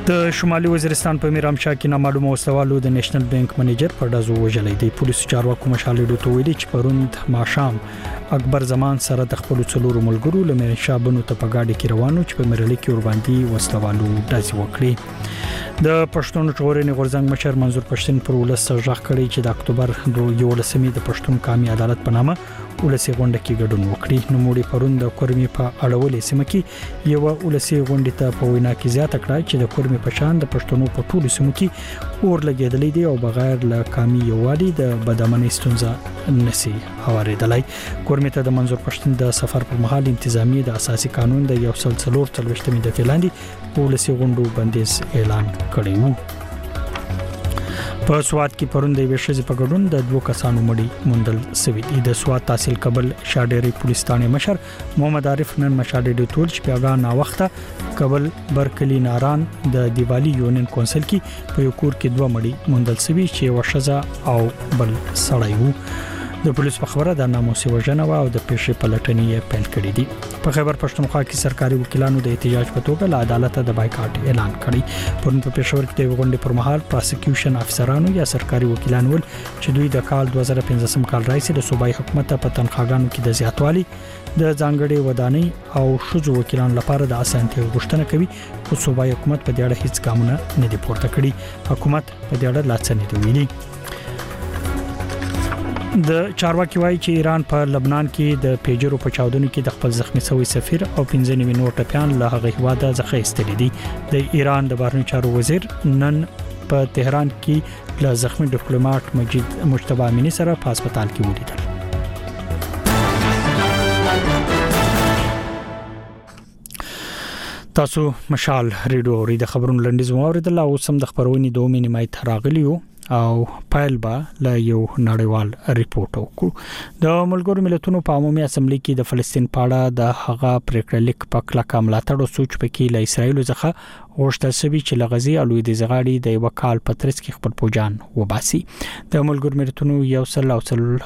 د شمالي وزیرستان په میرام شاه کې نامعلومه وسوالو د نېشنل بانک منیجر پردازو وجلې دی. پولیسو چارواکو مشال ډوټو ویلي چې پروند ماشام اکبر زمان سره د خپل څلورو ملګرو لمر شابنو ته په گاډي کې روانو چې په مرلي کې ور باندې وسوالو داسې وکړي. د پښتون ټورنې غورځنګ مشر منظور پښتون پر ولس ځخ کړی چې د اکتوبر یولسمې د پښتون قومي عدالت په نامه ولسی غونډه کې ګډون وکړي. نو موږ پروند د کورمي په اړولې سیمه کې یو ولسی غونډه ته په وینا کې زیاته کړه چې د کورمي په شان د پښتنو په ټولو سیمو کې اور لګیدلې دي او بغیر له قومي یووالي د بدامنۍ ستونزه نسی اوریدلای. کورمي ته د منظور پښتون د سفر پر مهال انتظامی د اساسي قانون د یو سل څلور تلوشتمې د فلاندې ولسی غونډو بندیز اعلان کړی وو. په سواد کې پروند د ویشز په ګډون د دوه کسانو مړي موندل سوي دي. د سواد تحصیل قبل شاډيري پولیس ثانه مشر محمد عارف نن مشاډي ټول چې پیغا نا وخته قبل برکلی ناران د دیوالی یونین کونسل کې په یو کور کې دوه مړي موندل سوي چې وشزه او بل سړی وو. د پولیس په خبره د ناموسي وژنه او د پیښې پلټنې پیل کړې دي. په خیبر پښتونخوا کې سرکاري وکیلانو د احتجاج په توګه له عدالت د بایکاټ اعلان کړی. پرون په پېښور کې د غونډې پر مهال پروسیکیوشن افسرانو یا سرکاري وکیلان ول چې دوی د کال دوه زره پنځه کال راځي د صوبایي حکومت په تنخواګانو کې د زیاتوالي د ځانګړي ودانۍ او شوزو وکیلان لپاره د اسانتي غوښتنه کوي. خو صوبایي حکومت په دې اړه هیڅ ګامونه نه دی پورته کړی. حکومت په دې اړه لاڅ نه دی ویلي. د چارواکي وایي چې ایران په لبنان کې د پیجرو په چاودنو کې د خپل زخمی شوی سفیر او پنځه نیمه نور ټپيان له هغه هواده ځخه ایستلې دي. د ایران د بهرنی چارو وزیر نن په تهران کې له زخمی ډیپلوماټ مجید مجتبی امینی سره په هسپتال کې ولیدل. تاسو مشال ریډیو ری د خبرونو لنډیز موریدل او سم د خبرونې دوه مینه تراغلیو او پایل با له یو نړیوال ریپورت وکړو. د ملګرو ملتونو په عمومي اسمبلی کې د فلسطین په اړه د هغه پریکړه لیک په کلکه ملاتړ او سوچ پکې له اسرایل څخه غوښتل شوی چې لغزي او د زغاړي د یو کال پترس کې خپل پوجان وباسي. د ملګرو ملتونو یو سل او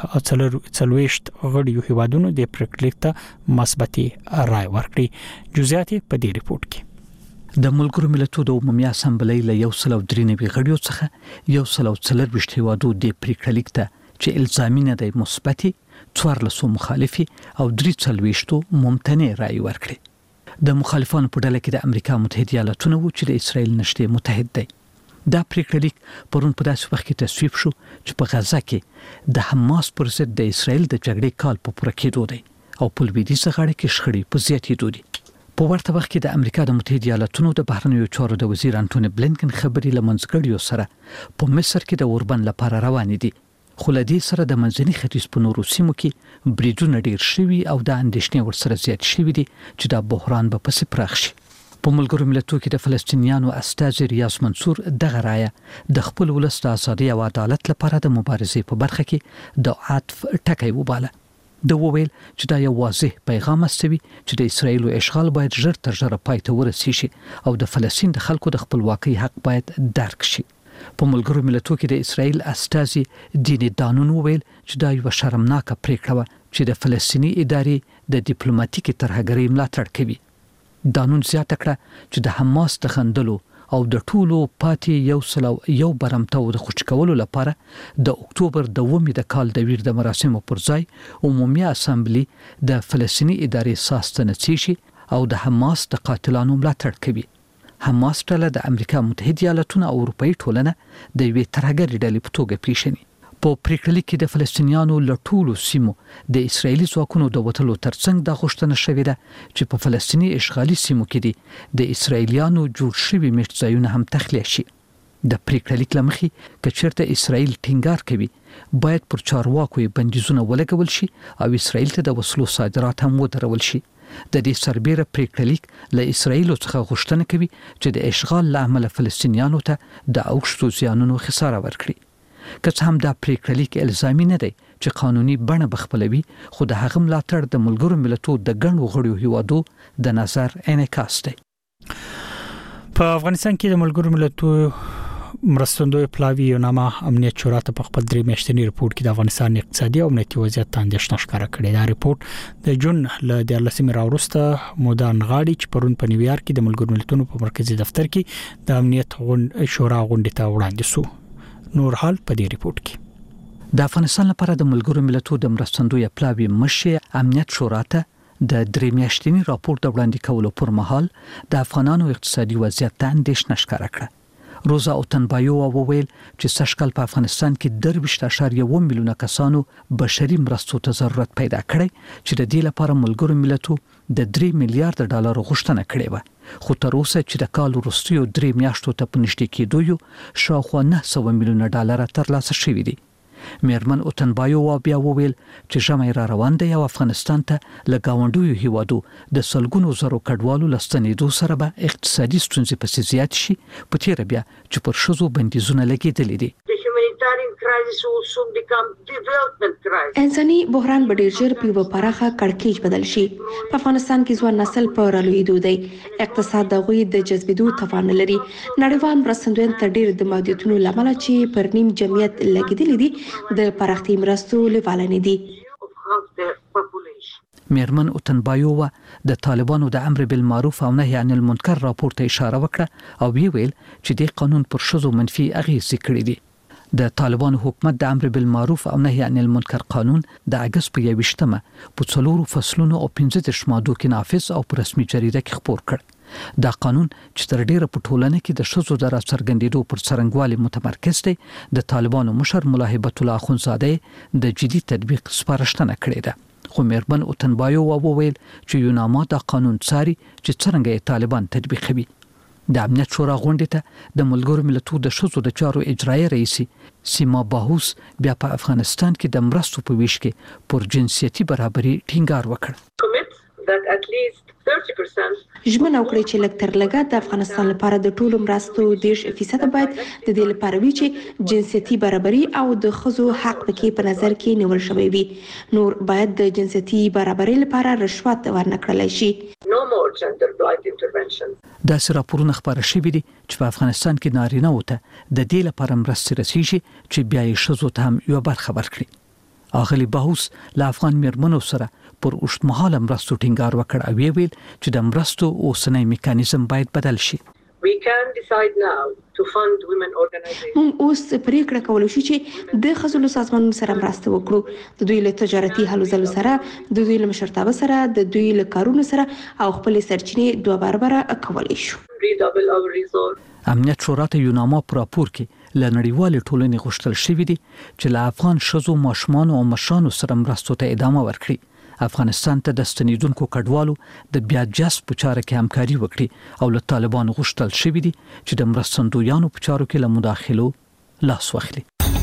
څلويشت غړي هیوادونو د پریکړه لیک ته مثبتي رائے ورکړي. جزئیات په دې ریپورت کې د ملګرو ملتونو د عمومي اسمبلی له یو سل او درې نوي غړیو څخه یو سل او څلويشت هیوادو د پریکړه لیک ته چې الزامي نه دی مثبتي څوارلس مخالفي او درې څلويشتو ممتنع رائے ورکړي. د مخالفانو په ډله کې د امریکا متحده ایالاتونو و چې د اسرایل نشته متحد دی. دا پریکړه لیک پرون په داسې وخت کې تصویب شو چې په غزا کې د حماس پر ضد د اسرایل د جګړې کال په پوره کېدو دی او په لویدیځه غاړه کې شخړې په زیاتېدو دي. په ورته وخت کې د امریکا د متحده ایالاتونو د بهرنیو چارو د وزیر انټونی بلینکن خبري لمنځګړیو سره په مصر کې د اوربن لپاره روان دي. خو لدې سره د منځني ختیځ په نورو سیمو کې بریدونه ډیر شوي او د اندېښنې ورسره زیات شوي دي چې دا بحران به پسې پراخ شي. په ملګرو ملتونو کې د فلسطینیانو استازي ریاض منصور دغه رایه د خپل ولس د ازادي او عدالت لپاره د مبارزې په برخه کې د عطف ټکی وباله. د وویل چې دا یو واضح پیغام استوي چې د اسرایل او اشغال باید ژر تر ژره پای ته ورسیږي او د فلسطین د خلکو د خپلواکۍ حق باید درک شي. په ملګرو ملتونو کې د اسرایل استازي دین دانون وویل چې دا یو شرمناکه پریکړه و چې د فلسطینی ادارې د ډیپلوماټیکي ترهګرۍ ملاتړ کوي. دانون زیاته کړه چې د حماس د خندلو او د ټولو پاتې یو سلو یو برمته د خوش کولو لپاره د اکتوبر د اوومې د کال د ویر د مراسمو پر ځای عمومي اسمبلی د فلسطینی ادارې ساستنه شي او د حماس د قاتلانو ملاتړ کوي. حماس ډله د امریکا متحده ایالاتونو او اروپאי ټولنه د یوې ترهګرې ډلې په توګه پیژني. په پریکړه لیک کې د فلسطینیانو له ټولو سیمو د اسرایلی ځواکونو د وټلو ترڅنګ د غوښتنه شوې ده چې په فلسطینی اشغالي سیمو کې دي د اسرایلیانو جوړ شوي میشت ځایونه هم تخلیه شي. د پریکړه لیک لمخې کچرته اسرایل ټینګار کوي باید پر چارواکو بندیزونه ولګول شي او اسرایل ته د وسلو صادرات هم ودرول شي. د دې سربېره پریکړه لیک له اسرایل څخه غوښتنه کوي چې د اشغال له امله فلسطینیانو ته د اوښتو زیانونو خساره ورکړي. که څه هم دا پریکړه لیک الزامي نه دی چې قانوني بڼه بخپلوي خو د هغه ملاتړ د ملګرو ملتونو د ګڼو غړیو هیوادو د نظر انعکاس دی. په افغانستان کې د ملګرو ملتونو مرستندوی پلاوی یونامه امنیت شورا ته په خپل درې میاشتنی ریپورت کې د افغانستان اقتصادي او امنیتي وضعیت اندېښنه ښکاره کړې. دا ریپورت د جون ل دیارلسمې راوروسته مودان غاړي چې پرون په نیویارک کې د ملګرو ملتونو په مرکزی دفتر کې د امنیت غونډ شورا غونډې ته وړاندې شو. نور حال په دې ریپورت کې د افغانستان لپاره د ملګرو ملتونو د مرستندوی پلاوی مشر امنیت شورا ته د درې میاشتنی راپور د وړاندې کولو پر مهال د افغانانو اقتصادي وضعیت ته اندېښنه ښکاره کړه. روزا اوتنبایو وویل چې سږکال په افغانستان کې درویشت اشاریه اووه میلیونه کسانو بشري مرستو ته ضرورت پیدا کړی چې د دې لپاره ملګرو ملتونو د درې میلیارډ ډالر غوښتنه کړې و، خو تر اوسه چې د کال وروستیو درې میاشتو ته په نږدې کېدو یو شاوخوا نه سوه میلیونه ډالر ترلاسه شوي دي. میرمن اوتنبایو بیا وویل چې ژمی را روان دی او افغانستان ته له ګاونډیو هیوادو د سلګونو زرو کډوالو لستنېدو سره به اقتصادي ستونزې پسې زیات شي، په تیره بیا چې پر ښځو بندیزونه لګېدلي دي. انساني بحران به ډېر ژر په یوه پراخه کړکېچ بدل شي. په افغانستان کې ځوان نسل په رالوېدو دی، اقتصاد د هغوی د جذبېدو توان لري. نړیوال مرستندویان تر ډېر د محدودیتونو له امله چې پر نیم جمعیت لګېدلي دي د پراختي مرستو لیواله نه دي. میرمن اوتنبایو د طالبانو د امر بالمعروف او نهي عن المنکر راپور ته اشاره وکړه او ویل چې د قانون پر ښځو منفي اغېزې کړې دي. د طالبانو حکومت د امر بالمعروف او نهي عن المنکر قانون د اگست په یویشتمه په څلورو فصلونو او پنځه دیرش مادو کې نافذ او په رسمي جریده کې خپور کړ. دا قانون چې تر ډیره په ټولنه کې د ښځو د راڅرګندېدو پر څرنګوالي متمرکز دی، د طالبانو مشر ملا هیبت الله اخوندزاده د جدي تطبیق سپارښتنه کړې ده. خو میرمن اوتنبایو وویل چې یوناما دا قانون څاري چې څرنګه یې طالبان تطبیقوي. د امنیت شورا غونډې ته د ملګرو ملتونو د ښځو د چارو اجرایي رئیس سیما باهوس بیا په افغانستان کې د مرستو په ویش کې پر جنسیتي برابرۍ ټینګار وکړ. ژمنه وکړي چې لږ تر لږه د افغانستان لپاره د ټولو مرستو دېرش فیصد باید د دې لپاره وي چې جنسیتي برابري او د ښځو حق پکې په نظر کې نیول شوی وي. نور باید د جنسیتي برابري لپاره رشوت ورنکړل شي. داسې راپورونه خپاره شوي دي چې په افغانستان کې نارینه وته د دې لپاره مرستې رسیږي چې بیا یې ښځو ته هم یوه برخه ورکړي. اغلی باهوس له افغان میرمنو سره پر اوږدمهاله مرستو ټینګار وکړ او ویل چې د مرستو اوسنی میکانیزم باید بدل شي. مونږ اوس پریکړه کولای شو چې د خزلو سازمانونو سره مرسته وکړو، د دوی له تجارتي هلو ځلو سره، د دوی له مشرتابه سره، د دوی له کارونو سره او خپل سرچینې دوه برابره کولای شو. امنیت شورا ته یوناما پر راپور کې له نړیوالې ټولنې غوښتل شوي دي چې له افغان ښځو، ماشومانو او مشرانو سره مرستو ته ادامه ورکړي. افغانستان ته د ستنېدونکو کډوالو د بیا جذب په چاره کې همکاري وکړي او له طالبانو غوښتل شوي دي چې د مرستندویانو په چارو کې له مداخلو لاس واخلي.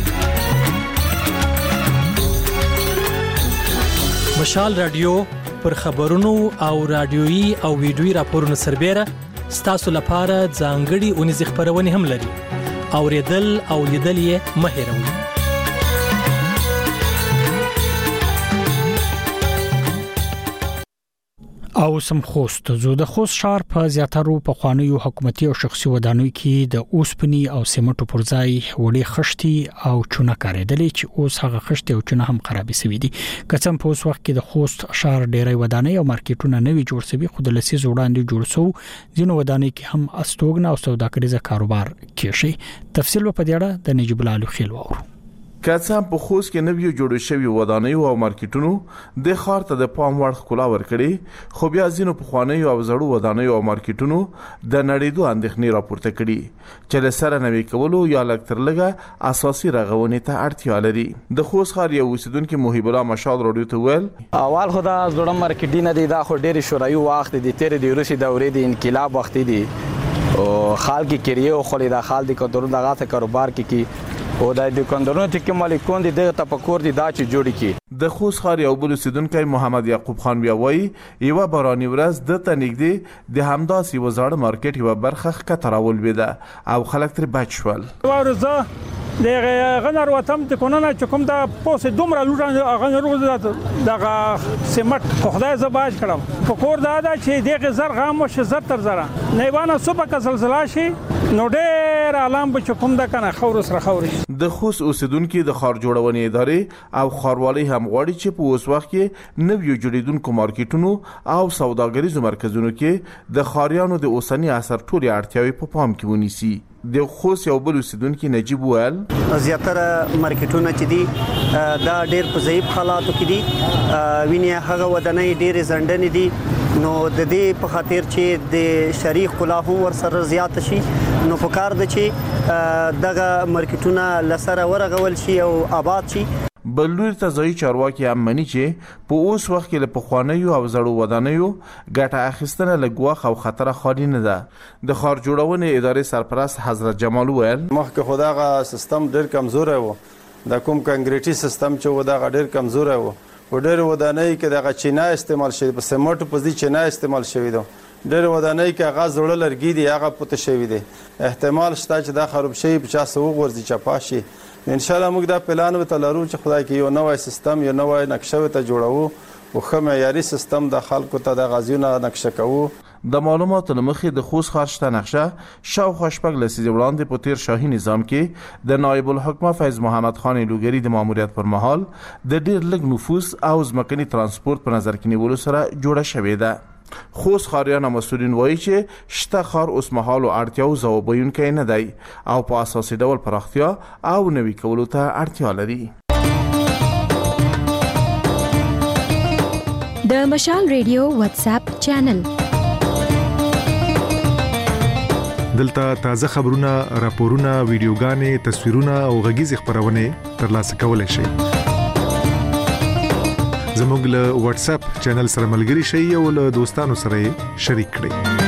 مشال رادیو پر خبرونو او رادیويي او ویډیويي راپورونو سربېره ستاسو لپاره ځانګړي اونیزې خبرونه هم لري. اوریدل او لیدل یې مه هېروئ. او سم خوست زو د خوست ښار په زیاترو په خوانیو حکومتي او شخصي ودانیو کې د اوسپنی او سیمټو پر ځای وړي خشتي او چونه کارېدلې چې اوس هغه خشتي او چونه هم خرابې شوي دي. کڅم په اوس وخت کې د خوست ښار ډېرې ودانۍ او مارکیټونه نوي جوړ شوي، خو د لسیز وړاندې جوړ شو ځینو ودانۍ کې هم استوګنه او سوداګریزه کاروبار کېږي. تفصیل په دې اړه د نجیب الله خیل وورو. کڅم په خوست کې نویو جوړ شوی ودانۍ او مارکیټونو د ښار ته د پام وړ ښکلا ورکړي، خو بیا ځینو په خوانیو او زړو ودانۍ او مارکیټونو د نړیدو اندېښنې راپورته کړي چې له سره نوي کولو یا لږ تر لږه اساسي رغونې ته اړتیا لري. د خوست ښار یو اوسیدونکو محب الله مشال رادیو ته ویل اول خدا زړه مارکیټ نه دی، دا خو ډېر شورایي وخت دی، تیر دی روسي دورې دی انقلاب وخت دی او خال کې کړیو خو له خال د کډورو دغه ته کاروبار کې کی او د دکاندارونو ټکی مالکون دي د تفکر دي دا چې جوړی کی. د خوست ښار یو بل اوسیدونکو محمد یعقوب خان بیا وایي یو باراني ورځ د تنګدي د همداسي وزړ مارکیټ یو برخه کتراول ویده او خلک تر بچ شول. ورځه دغه غنر وتم د کوننه چې کوم دا پوسه دومره لوټه غنر ورځ دغه سیمټ خدای زباج کړم په کور دا دا چې دغه زر غام وش زر تر زره نه وانه صبح کا زلزلہ شي نو ډېر عالم به کوم د کنه خور سره خوري. د خوست اوسیدونکو د خار جوړونې ادارې او خاروالۍ هم غواړي چې په اوس وخت کې نویو جوړیدونکو مارکیټونو او سوداګریزو مرکزونو کې د خاریانو د اوسنی عصر ټولې اړتیاوې په پام کې ونیسي. د خوست یو بل اوسیدونکو نجیب ویل زیاتره مارکیټونه چې دي دا ډېر په ضعیف حالاتو کې دي، وینې هغه ودانۍ ډېرې زندنې دي، نو د دې په خاطر چې د شریک کلا هم ورسره زیات شي، نو په کار د چې دغه مارکیټونه لسره ورغول شي او آباد شي. بلور ته ځای چارواکي هم مني چې په اوس وخت کې له پخوانیو او زړو ودانیو ګټه اخیستنه له ګواښ او خطر خالي نه ده. د خار جوړونې ادارې سرپرست حضرت جمال ویل مخکې خو دغه سیستم ډېر کمزوری و، د کوم کنکریټي سیستم چې و دغه ډېر کمزوری و. په ډېرو ودانیو کې دغه چینه استعمال شوي، په سیمنټو په ځای چینه استعمال شوي ده. ډېرو ودانیو کې هغه زړه لرګي دي، هغه پوته شوي دي. احتمال شته چې دا خراب شي په چا څه وغورځي چپا شي. ان شاء الله موږ دا پلان وته لرو چې خدای کې یو نوې سیستم یو نوې نقشه ته جوړو او ښه معیاري سیستم د خلکو ته د غازیونو نقشه کوو. د معلوماتو لمخې د خوست ښار شته نقشه شاوخوا شپږ لسیزې وړاندې په تیر شاهي نظام کې د نایب الحکومه فیض محمد خان لوګری د ماموریت پر مهال د ډېر لږ نفوس او ځمکني ترانسپورت په نظر کې نیولو سره جوړه شوې ده. خوست خاریان مسؤلین وایي چې شته خار اوس مهالو اړتیاو ځواب ویونکی نه دی او په اساسي ډول پراختیا او نوي کولو ته اړتیا لري. د مشال ریډیو واتس اپ چینل دلته تازه خبرونه، راپورونه، ویډیوګانې، تصویرونه او غږیز خبرونه ترلاسه کولای شئ. زموږ له واتس اپ چینل سره ملګري شئ او له دوستانو سره شریک کړئ.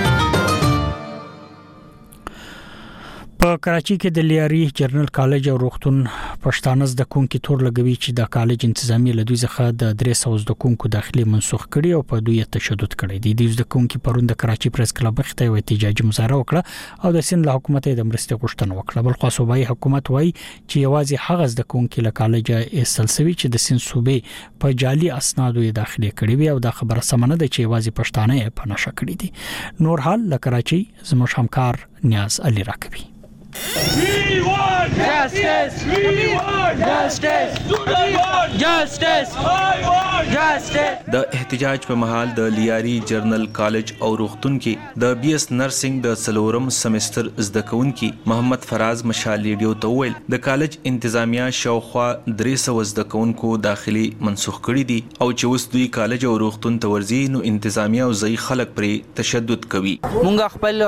په کراچي کې د لیاري جنرال کالج او روغتون پښتانه زده کوونکو تور لګوي چې د کالج انتظامی له دوی څخه د درې سوه زده کوونکو داخلي منسوخ کړي او په دوی تشدد کړي دي. د زده کوونکو پرون د کراچي پریس کلب مخته یو احتجاجي مظاهره وکړه او د سند له حکومت د مرستې غوښتنه وکړه. بل خو صوبایي حکومت وایي چې یوازې هغه زده کوونکو له کالج ایستل شوی چې د سند صوبې په جعلي اسنادو یې داخلي کړي وي او دا خبره سمنه ده چې یوازې پښتانه یې په نشه کړي دي. نور حال له کراچي زموږ همکار نیاز علي راکوي. We want justice. We want justice. We want justice. I want justice. د احتجاج په مهال د لیاري جنرال کالج او روغتون کې د بي اس نرسنګ د سلورم سمستر زده کوونکي محمد فراز مشال ریډیو ته ویل د کالج انتظامیه شاوخوا درې سوه زده کوونکو داخلي منسوخ کړي دي او چې اوس دوی کالج او روغتون ته ورځي نو انتظامیه او ځای خلک پرې تشدد کوي. مونږ خپل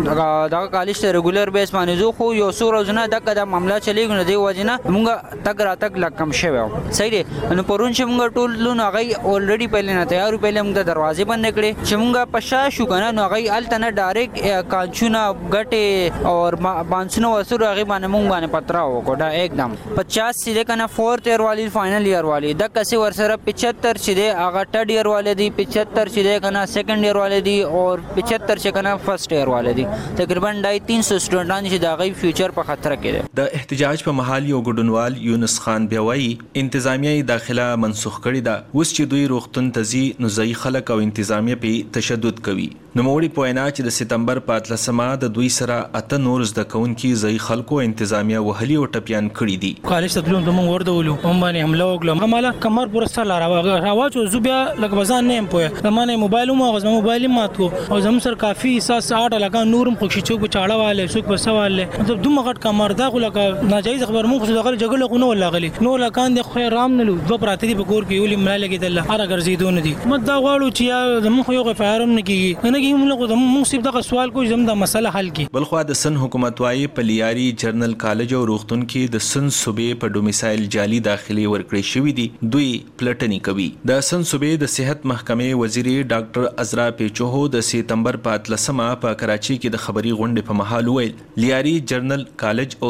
دا کالج ته ریګولر بیس باندې خو یو څو ورځې دغه د معاملې چلیږي نو دی وجنه مونږ تک را تک لکم شوی صحیح دی. نو پرون چې مونږ ټول لون هغه اولریډي پهلې نه تیار پهلې موږ د دروازې بند کړې چې مونږ پښا شو کنه نو هغه الته نه ډایرکټ کانچونه غټه او بانسونه وسره هغه باندې مونږ باندې پترا وکړه एकदम पचास सीधे कना fourth year वाली final year वाली द कसे वर्षरा पचहत्तर सीधे आगा थर्ड ईयर वाले दी पचहत्तर सीधे कना सेकंड ईयर वाले दी और पचहत्तर से कना फर्स्ट ईयर वाले दी तकरीबन ढाई तीन सौ स्टूडेंटान چې دا غي فیوچر په خطر کې ده. د احتجاج په محل یو ګډونوال یونس خان بیاوي انتظامیه داخله منسوخ کړي ده اوس چې دوی روغتون تزي نزي خلک او انتظامیه په تشدد کوي. نو موري پوینا چې د سپتمبر په اتلسمه د دوی سره اته نور زده کوونکي ځای خلکو انتظامیه وهلي او ټپيان کړي دي. کالج ته تلون ته مونږ ورته ولو هم باندې حمله وکړه هماله کمر پر سره راوغه راوچو زوبیا لکه بزان نه پوهه زمانه موبایل مو غوښمه موبایل ماتو او زم سر کافي اساس اټ لگا نورم خوشي چوک بچاړه والے سوق بسواله مطلب دوه غټ کمر دا خو لکه ناجایز خبر مو خو دغه جګړه کو نه ولاغلی نو لکان د خو رام نه لو دوه پراته دي په کور کې ولې مړه لګیدل هر ګرځیدون دي مد دا غواړو چې زمو خو یو فارم نه کیږي نه کیږي موږ د موږ صرف دغه سوال کو زم دا مسله حل کی. بل خو د سن حکومت وايي په لیاري جنرال کالج او روغتون کې د سن صوبې په ډومیسایل جعلي داخلي ورکړې شوې دي دوی پلټنی کوي. د سن صوبې د صحت محکمې وزیر ډاکټر ازرا پیچوهو د سپتمبر په اتلسمه په کراچي کې د خبري غونډې په محل ویل لیاري جنرال کالج او روغتون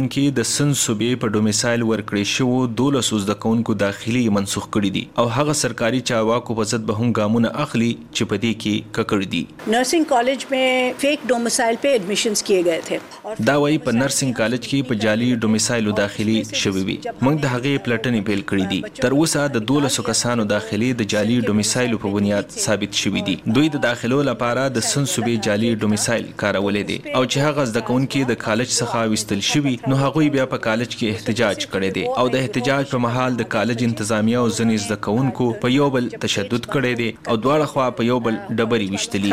کې د سن صوبې په ډومیسایل ورکړې شو دولس زده کوونکو داخلي منسوخ کړي دي او هغه سرکاري چارواکو په ضد به هم ګامونه اخلي چې په دې کې ککړ دي. नर्सिंग कॉलेज में फेक डोमिसाइल पे एडमिशंस किए गए थे. دا وايي په نرسنګ کالج کې په جعلي ډومیسایل داخلي شوي وي. موږ د هغې پلټنې پیل کړې دي. تر اوسه د دولسو کسانو داخلي د جعلي ډومیسایل په بنیاد ثابت شوي دي. دوی د داخلو لپاره د سن صوبې جعلي ډومیسایل کارولې دي او چې هغه زده کوونکي د کالج څخه وستل شوي نو هغوی بیا په کالج کې احتجاج کړی دی او د احتجاج په مهال د کالج انتظامیه او ځینې زده کوونکو په یو بل تشدد کړی دی او دواړه خوا په یو بل ډبرې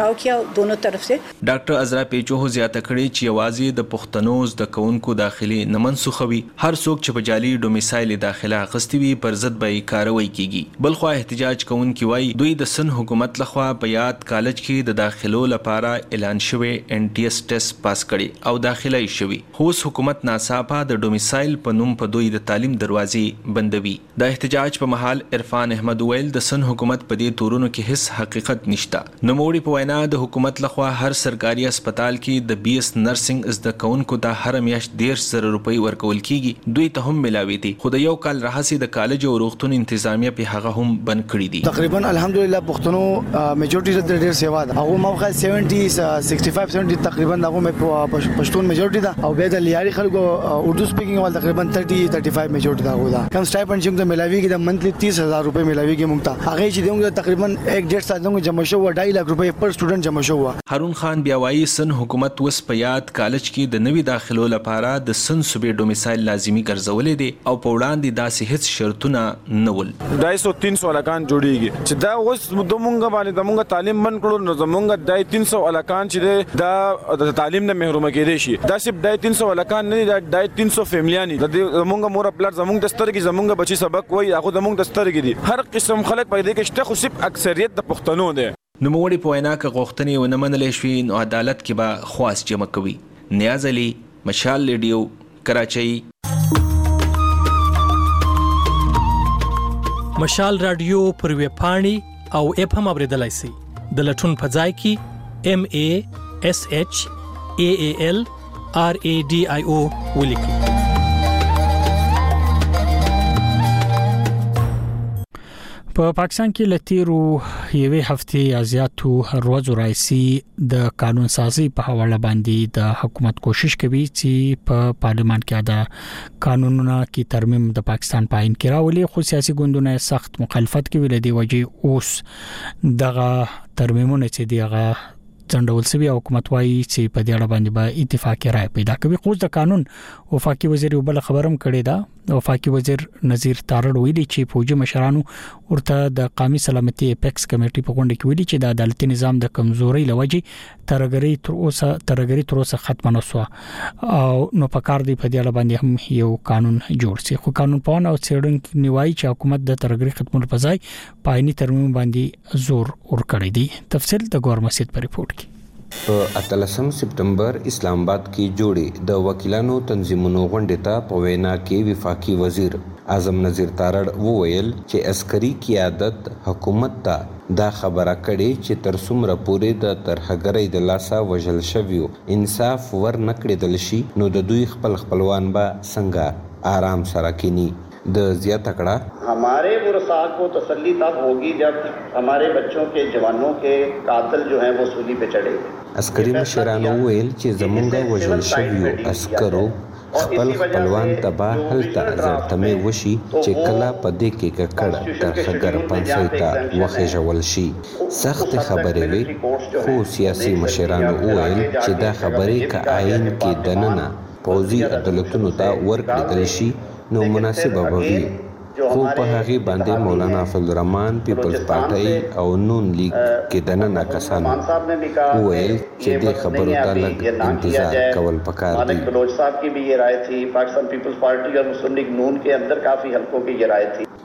ویشتلي. ډاکټر عزرا پیچو زیاته کړې چې یوازې د پښتنو زده کوونکو داخلي نه منسوخوي، هر څوک چې په جعلي ډومیسایل داخله اخیستې وي پر ضد به یې کاروی کیږي. بلخوا احتجاج کوونکي وایي دوی د سن حکومت لخوا په یاد کالج کې د داخلو لپاره اعلان شوی ان ټي اس ټیسټ پاس کړي او داخله یې شوي. خو حکومت ناڅاپه د ډومیسایل په نوم په دوی د تعلیم دروازې بندوي. د احتجاج په مهال عرفان احمد ویل د سن حکومت په دې تورونو کې هیڅ حقیقت نشته. نوموړي په وینا د حکومت لخوا هر سرکاري هسپتال کې د بي اس نرسنګ زده کوونکو ته هر میاشت ډیر زره روپۍ ورکول کیږي. دوی ته هم ملاوي دي خو د یو کال راهسي د کالج او روغتون انتظامیه په هغه هم بند کړی دي. تقریبا الحمدلله پښتنو میجورټي د ډیر سیوا ده. هغه موخه سبعين سixty five seventy تقریبا هغه پښتون میجورټي ده او به د لیاري خلکو اردو سپیکینګ ول تقریبا thirty thirty-five میجورټي ده. هغه کم سټایپند چې موږ ملاوي کې د منثلی तीस हज़ार روپۍ ملاوي کې موږ ته هغه چې دوی تقریبا one ډېر سال دوی جمع شو ډائی لک روپۍ پر سټوډنټ جمع شو. هارون خان بیا وايي سن حکومت وس په یاد کالج کې د نوي داخلو لپاره د سن صوبې ډومیسایل لازمی ګرځولې دي او په وړاندې داسې هیڅ شرطونه نه ول. ढाई सौ तीन सौ الکان جوړیږي چې دا اوس دومونګه باندې دومونګه تعلیم من کړو نو زمونګه ढाई तीन सौ الکان چې دا د تعلیم نه محروم کېدي شي. دا صرف ढाई तीन सौ الکان نه دا ढाई तीन सौ فیملیانی د زمونګه مور خپل زمونګ دسترګي زمونګه بچي سبق وای هغه زمونګ دسترګي دي. هر قسم خلک پیدا کې شته خو صرف اکثریت د پښتنو دي. نوموړي په وینا کې غوښتنې ونه منلې شوې نو عدالت کې به خواست جمع کوي. نیاز علي، مشال ریډیو، کراچۍ. مشال رادیو پر ویب پاڼې او اپ هم اوریدلای شئ. د لټون په ځای کې ام ا اس اچ ا ا ال ار ا ډي آی او ولیکئ. په پاکستان کې لتیرو یوې هفتې یا زیاتو ورځو راځي د قانون سازي په حواله باندې د حکومت کوشش کوي چې په پارلمان کې د قانونونو کې ترمیم د پاکستان په آئین کې راولي. خو سیاسي ګوندونه سخت مخالفت کوي. لدی وجه اوس دغه ترمیمونه چې دیغه څنډول سوي حکومت وايي چې په دې اړه باندې به اتفاقی رائے پیدا کوي. خو د قانون وفاقي وزیر وبل خبرم کړی دا. وفاقي وزیر نذیر تارړ ویلي چې فوجي مشرانو ورته د قومي سلامتي اپیکس کمیټي په غونډه کې ویلي چې د عدالتي نظام د کمزوري لوجه ترګری تر اوسه ترګری تر اوسه ختم نه شو او نو په کار دی په دې اړه باندې هم یو قانون جوړ شي. خو قانون پوهان او څېړونکو نیوایي چې حکومت د ترګری ختمولو په ځای پایني ترمیم باندې زور ور کړی دی. تفصیل د ګور مسجد په ریپورت کې. په اتلسم سپتمبر اسلام آباد کې جوړې د وکیلانو تنظیمونو غونډې ته په وینا کې وفاقي وزیر اعظم نذیر تارړ وویل چې عسکري قیادت حکومت ته دا خبره کړې چې تر څومره پورې د ترهګرۍ د لاسه وژل شویو انصاف ور نه کړېدل شي نو د دوی خپل خپلوان به څنګه آرام سره کینی. د زیاته کړه हमारे बुरसा को तसल्ली तब होगी जब हमारे बच्चों के जवानों के कातिल जो हैं वो सूली पे चढ़े. عسکري مشرانو ویل چې زمونږ وژل شویو عسکرو خپل خپلوان تبا هلته زرتمې وشي چې کله په دې کې ککړ ترخګر پنځه ته وخېژول شي. سخت خبرې وي خو سیاسي مشرانو ویل چې دا خبرې که آئین کې دننه پوځي عدالتونو ته ورکړل شي نو مناسبه به وي. خو په هغه باندې مولانا فضل الرحمن پیپلز پارټي او نون لیگ کې دننه کسانو ویل چې دې خبرو ته لږ انتظار کول پکار دي. بلوچ صاحب کی بھی یہ رائے تھی. پاکستان پیپلز پارٹی اور مسلم لیگ نون کے اندر کافی حلقوں کی یہ رائے تھی.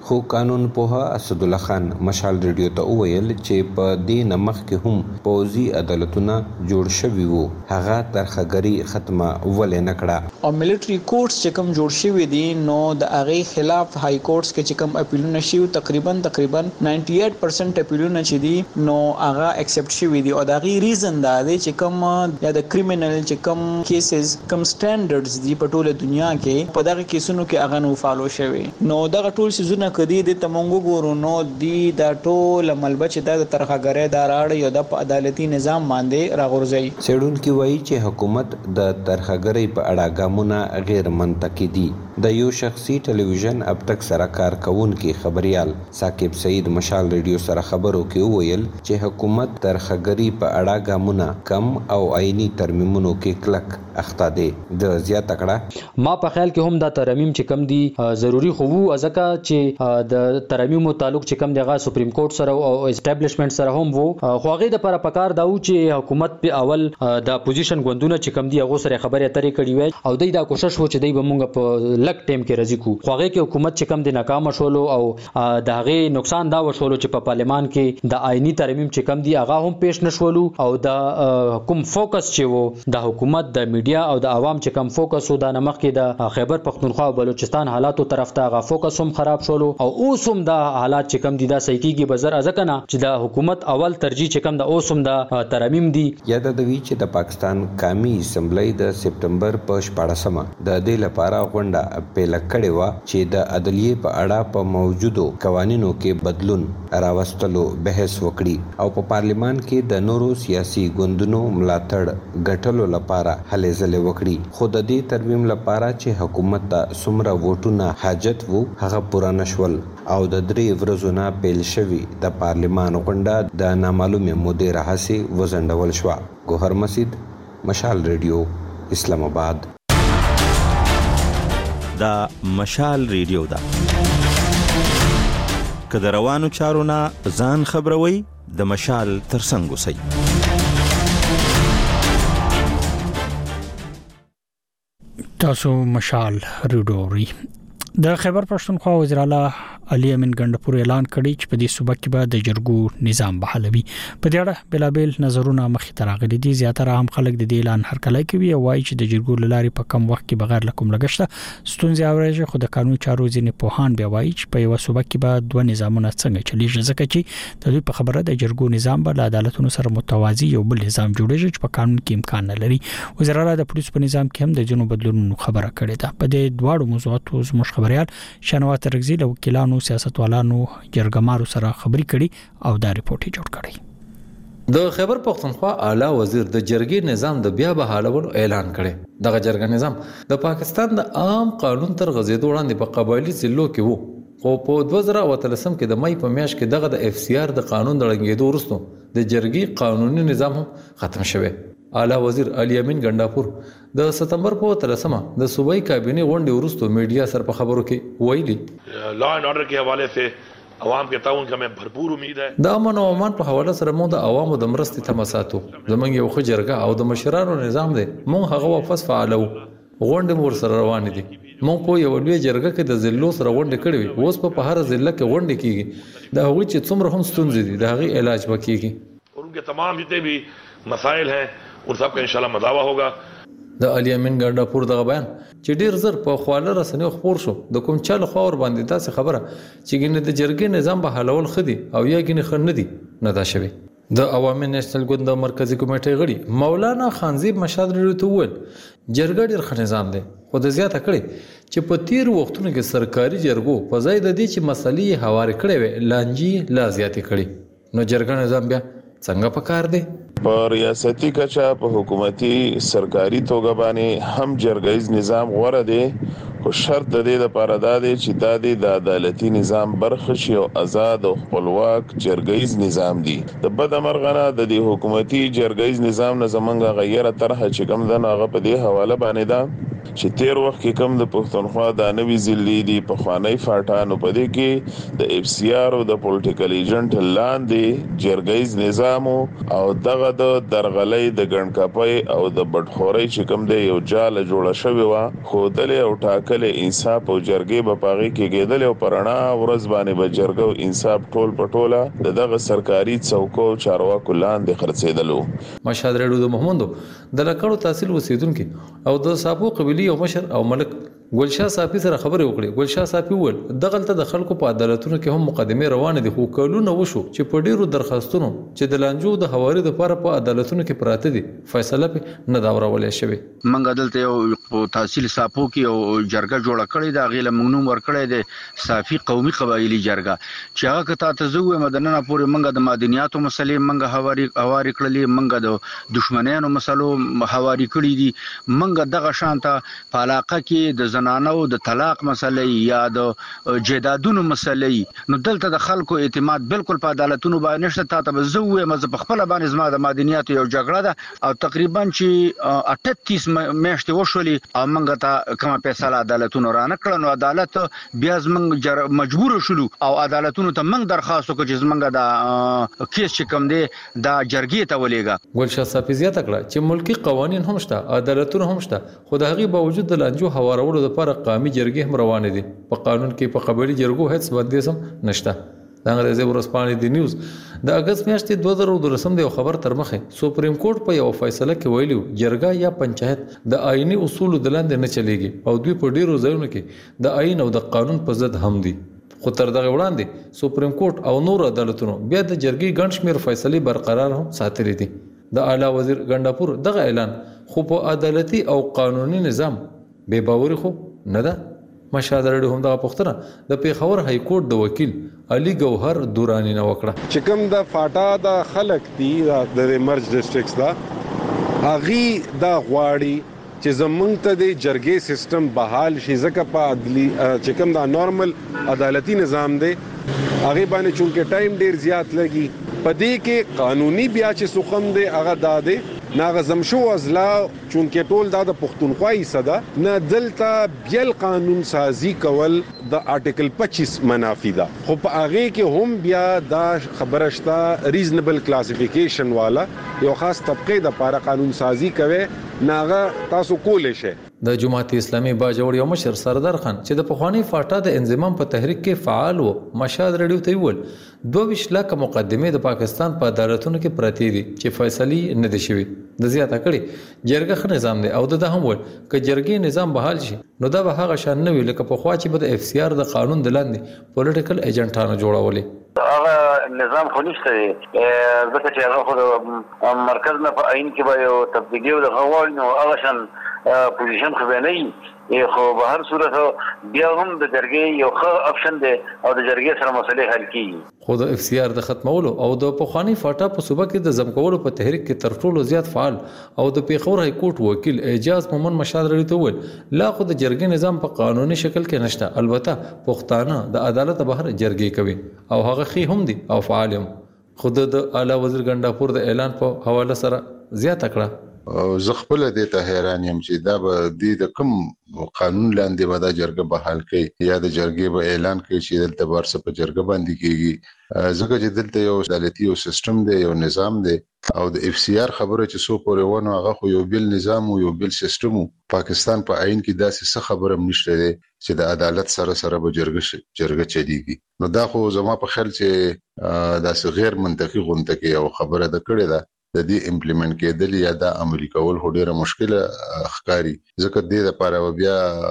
خو قانون پوها اسد الله خان مشال ریډیو ته وویل چې په دې نمخ کې هم پوزي عدالتونه جوړ شوي وو هغه ترخګری ختمه ولې نکړه او ملټری کورټس چې کوم جوړ شوي دي نو د هغه خلاف های کورټس کې چې کوم اپیلونه شي تقریبا تقریبا نائنٹی ایٹ پرسنٹ اپیلونه چې دي نو هغه اکسپټ شوي دي او دا غي ریزن دا دی چې کوم یا د کریمینل چې کوم کیسز کوم سټانډرډز دي په ټوله دنیا کې په دغه کیسونو کې هغه نو فالو شوي نو دغه ټول سيزونه کدي د تمنګو ګورو نو دی دا ټول ملبچ د ترخګری دا راړ یو د عدالتي نظام باندې راغورځي سړونکو وایي چې حکومت د ترخګری په اړه ګامونه غیر منطقي دي د یو شخصي ټلویزیون اب تک سره کار کوونکي خبريال ثاقب سعید مشال ریډیو سره خبرو کې وویل چې حکومت ترخګری په اړه ګامونه کم او عیني ترمیمونو کې کلک اخته دي د زیات تکړه ما په خیال کې هم دا ترمیم چې کم دي ضروری خو وو ځکه چې د ترمیم تعلق چې کم دغه سپریم کورټ سره او اسټابلیشمنت سره هم وو خو هغه د لپاره پکار دا و چې حکومت په اول د اپوزیشن غوندونه چې کم دي هغه سره خبرې اترې کړې وي او دوی دا کوشش و چې دوی به مونږ په لک ټیم کې راځي کو خو هغه کې حکومت چې کم دي ناکام شول او د هغه نقصان دا وشول چې په پارلمان کې د آئینی ترمیم چې کم دي هغه هم پیش نشول او د کوم فوکس چې وو د حکومت د میډیا او د عوام چې کم فوکس و د نمخ کې د خیبر پختونخوا او بلوچستان حالاتو طرف ته هغه فوکس هم خراب شول او اوس هم د حالات چې کم دي دا صحیح کیږي بزر ازکنه چې د حکومت اول ترجیح چې کم د اوس هم د ترمیم دي یاد د وی چې د پاکستان قومي اسمبلی د سپټمبر په شپږمه د دې لپاره غونډه پیل کړې و چې د عدلیه په اړه په موجودو قوانینو کې بدلون راوستلو بحث وکړي او په پارلیمان کې د نورو سیاسي ګوندونو ملاتړ ګټلو لپاره هلې ځلې وکړي خو د دې ترمیم لپاره چې حکومت ته څومره ووټونه حاجت وو هغه پوره نشول او د درې ورځو نه پیل شوی د پارلیمان غونډه د نامعلومه مودې راهسي وزندول شو ګوهر مسجد مشال ریډیو اسلام آباد دا مشال ریډیو دا که د روانو چارو نه ځان خبروي د مشال ترڅنګ اوسئ تاسو مشال ریډوري د خیبر پښتونخوا وزیر اعلی علي امین ګندپور اعلان کړی چې په دې صوبه کې به د جرګو نظام بحالوي په دې اړه بلابل نظرونه مخې ته راغلي دي زیاتره هم خلک د دې اعلان هرکلی کوي او وایي چې د جرګو لاري په کم وخت کې بغیر لکم لګشته ستونزې اورېږي خو د قانوني چارو ځینې پوهان بیا وایي چې په یو صوبه کې به دوه نظامونه څنګه چلیږي ځکه چې د دوی په خبره د جرګو نظام به له عدالتونو سره متوازی یو بل نظام جوړیږي چې په قانون کې امکان نه لري وزیر اعلی د پولیس په نظام کې هم د جنو بدلونونو خبره کړې ده په دې دواړو موضوعاتو زموږ خبريال شنوات رغزي له وکیلانو سیاستوالانو جرګمارو سره خبري کړي او دا ریپورت جوړ کړي د خیبر پختونخوا اعلی وزیر د جرګې نظام د بیا بحالولو اعلان کړي دغه جرګه نظام د پاکستان د عام قانون تر غزیدو وړاندې په قبایلی ضلعو کې وو خو په دوه زره او اتلسم کې د مې په میاشت کې دغه د اف سی آر د قانون د لنګېدو وروسته د جرګې قانوني نظام هم ختم شوی اعلی وزیر علي امین ګندپور د ستمبر په اتلسمه د صوبایي کابینه غونډې وروسته میډیا سره په خبرو کې ویلي لا اینڈ آرڈر کے حوالے سے عوام کے تعاون کا میں بھرپور امید ہے د امن او امان په حواله سره مو د عوامو د مرستې تمه ساتو زمونږ یو ښه جرګه او د مشرانو نظام دی مونږ هغه واپس فعالو غونډې مور سره روان دي مونږ په یو لوی جرګه کې د ضلعو سره غونډې کړې وي اوس په هر ضلع کې غونډې کیږي د هغوی چې څومره هم ستونزې دي د هغې علاج وکړي اور ان کے تمام جتنے بھی مسائل ہیں ان سب کا انشاءاللہ مداوا ہوگا د علي امین ګندپور دغه بیان چې ډیر زر په خواله رسنیو خبر شو د کوم چا له خوا ور باندې تاسو خبره چې ګینه د جرګې نظام به حلول خدي او یا ګینه خن ندي نه دا شوی د عوامي نېشنل ګوند د مرکزی کمیټې غړي مولانا خانزیب مشاد ریډیو ویل جرګه ډیر ښه نظام دی خو د زیاته کړي چې په تیر وختونو کې سرکاري جرګو په ځای د دې چې مسلې هوارې کړې وي لانجی لا زیاتې کړي نو جرګه نظام بیا څنګه پکار دی په ریاستي کچا په حکومتي سرکاري توګه باندې هم جرګیز نظام غوړه دی خو شرط د دې لپاره دا دی چې دا د عدالتي نظام برخه شي او آزاد او خپلواک جرګیز نظام دی د بد امرغنه د دې حکومتي جرګیز نظام نه زمونږه غیره طرح چې کوم د هغه په دې حواله باندې دا چې تیر وخت کې کوم د پښتونخوا د نوي ضلع دی په خوانی فاټانو په دې کې د اف سی آر او د پولیټیکل ایجنټ لاندې جرګیز نظام او دغه د درغلۍ د ګڼکاپۍ او د بډخورۍ چې کوم دی یو جاله جوړه شوې وه ښودلې او ټاکلې عدل انصاف او جرګې په پاغي کې کېدل او پرانا ورځ باندې به جرګو انصاف ټول پټوله دغه سرکاري څوکو چارواکو لاندې خرڅېدلو. مشهد رډو د محمدو د لکړو تحصیل وسیدونکو او د صاحبو قبيلي او مشر او ملک ګلشاه صافي سره خبرې وکړې. ګلشاه صافي ول دغلته د خلکو په عدالتونو کې هم مقدمه روانه دي خو کلونه وشو چې په ډیرو درخواستونو چې د لانجو د حواري د لپاره په عدالتونو کې پراته دي فیصله په نه دا ورولې شوی. منګ عدالت یو تحصیل صافو کې او جرګه جوړه کړې دا غیله منګنوم ور کړې ده صافي قومي قبایلی جرګه چې هغه کته تزوې مدننه پورې منګ د مدنیاتو مسلې منګ حواري حواري کړلې منګ د دشمنانو مسلو حواري کړې دي منګ دغه شانته په علاقه کې د زنانو د طلاق مسلې یا د جیدادونو مسلې نو دلته د خلکو اعتماد بالکل په عدالتونو باندې نشته. تا ته زوې مز په خپل باندې زما د مدنیاتو یو جګړه ده او تقریبا چې اٹھتیس میاشتې وشولې او منګ ته کومه فیصله عدالتونو را نه کړل نو عدالت بیا زمنګ مجبور شولو او عدالتونو ته منګ درخواست وکړ چې زمنګ د کیس چې کوم دی دا جرګې ته ولېګا. ګلشاه صافي زیاته کړه چې ملکی قوانين هم شته عدالتونه هم شته خو د هغې باوجود د لانجو هوارولو لپاره قومي جرګې هم روانې دي. په قانون کې په قبایلي جرګو هیڅ بندیز هم نشته. د انګریزي ورځپاڼې د نیوز د اگست میاشتې دوه زره دولسم د خبر تر مخه سپریم کورټ په یو فیصله کې ویلو جرګه یا پنچایت د آئینی اصول د لاندې نه چلیږي او دوی په ډیرو ځایونو کې د آئین او د قانون په ضد هم دي. خو تر دغه وړاندې سپریم کورټ او نور عدالتونو بیا د جرګې ګڼ شمېر فیصلې برقرار هم ساتلې دي. د اعلی وزیر ګنداپور دغه اعلان خو په عدالتي او قانوني نظام بے باوري خو نه ده. مشهد رډو هم دغه پوښتنه د پیښور های کورټ د وکیل علي ګوهر دورانی نه وکړه چې کوم د فاټا د خلک دي د مرج ډیسټریکټس دا اغي دا غواړي چې زمونږ ته د جرګې سیستم بحال شي ځکه په عدلي چې کوم دا نارمل عدالتي نظام دی هغه باندې چونکه ټایم ډیر زیات لګي پدې کې قانوني بیا چې سخم دی هغه داده ناغزم شو ازلا چونکه ټول دا د پښتونخوا صدا نه دلته بیل قانون سازی کول د آرټیکل پچیس منافی ده خو په هغه کې هم بیا دا خبره شته ریزنبل کلاسیفیکیشن والا یو خاص طبقه د لپاره قانون سازی کوي ناغه تاسو کولې شي. د جماعت اسلامي باجوړ یو مشر سردار خان چې د پخوانی فاټا د انضمام په تحریک کې فعال و مشهد رډیو ته ویل دوه ویشت لکه مقدمه د پاکستان په عدالتونو کې پراته دي چې فیصلې نه دي شوي. د زیاته کړي جرګه خ نظام دی او د هم ول ک جرګې نظام بحال شي نو دا به هغه شان نه وي لکه په خوا چې به د اف سی آر د قانون د لاندې پولیټیکل ایجنټانو جوړولې. هغه نظام خو نشته ځکه چې هغه خو مرکز نه په عین کې به یو تبدیلی او د غوړ نو هغه شان پوزیشن خو به نه یې خو به هر صورت بیا هم د جرګې یو ښه اپشن دی او د جرګې سره مسلې حل کیږي. خو د اف سی آر د ختمولو او د پخوانی فاټا په صوبه کې د زمکولو په تحریک کې تر ټولو زیات فعال او د پیښور های کورټ وکیل اعجاز مومن مشهد رډیو ته ویل لا خو د جرګې نظام په قانوني شکل کې نشته البته پښتانه د عدالت بهر جرګې کوي او هغه خي هم دي او فعال هم. خود د اعلی وزیر ګنداپور د اعلان په حواله سره زیاته کړه او زه خپل د ته حیران یم چې دا به د کوم قانون لاندې به دا جرګه بحال کړي یا د جرګې به اعلان کړي چې دلته ورسره په جرګه باندې کیږي ځکه چې دلته یو عدالتي او سیستم دی یو نظام دی او د اف سی آر خبره چې سو پورې ونه هغه خو یو بل نظام او یو بل سیستم پاکستان په عین کې داسې څه خبره نشته دی چې د عدالت سره سره به جرګه جرګه چلیږي. نو دا خو زما په خیال چې داسې غیر منطقي غونډه کې یو خبره ده کړې ده د دې امپلیمنٹ کېدل یا د عملي کول هډه ډیره مشکله ښکاری ځکه د دې لپاره بیا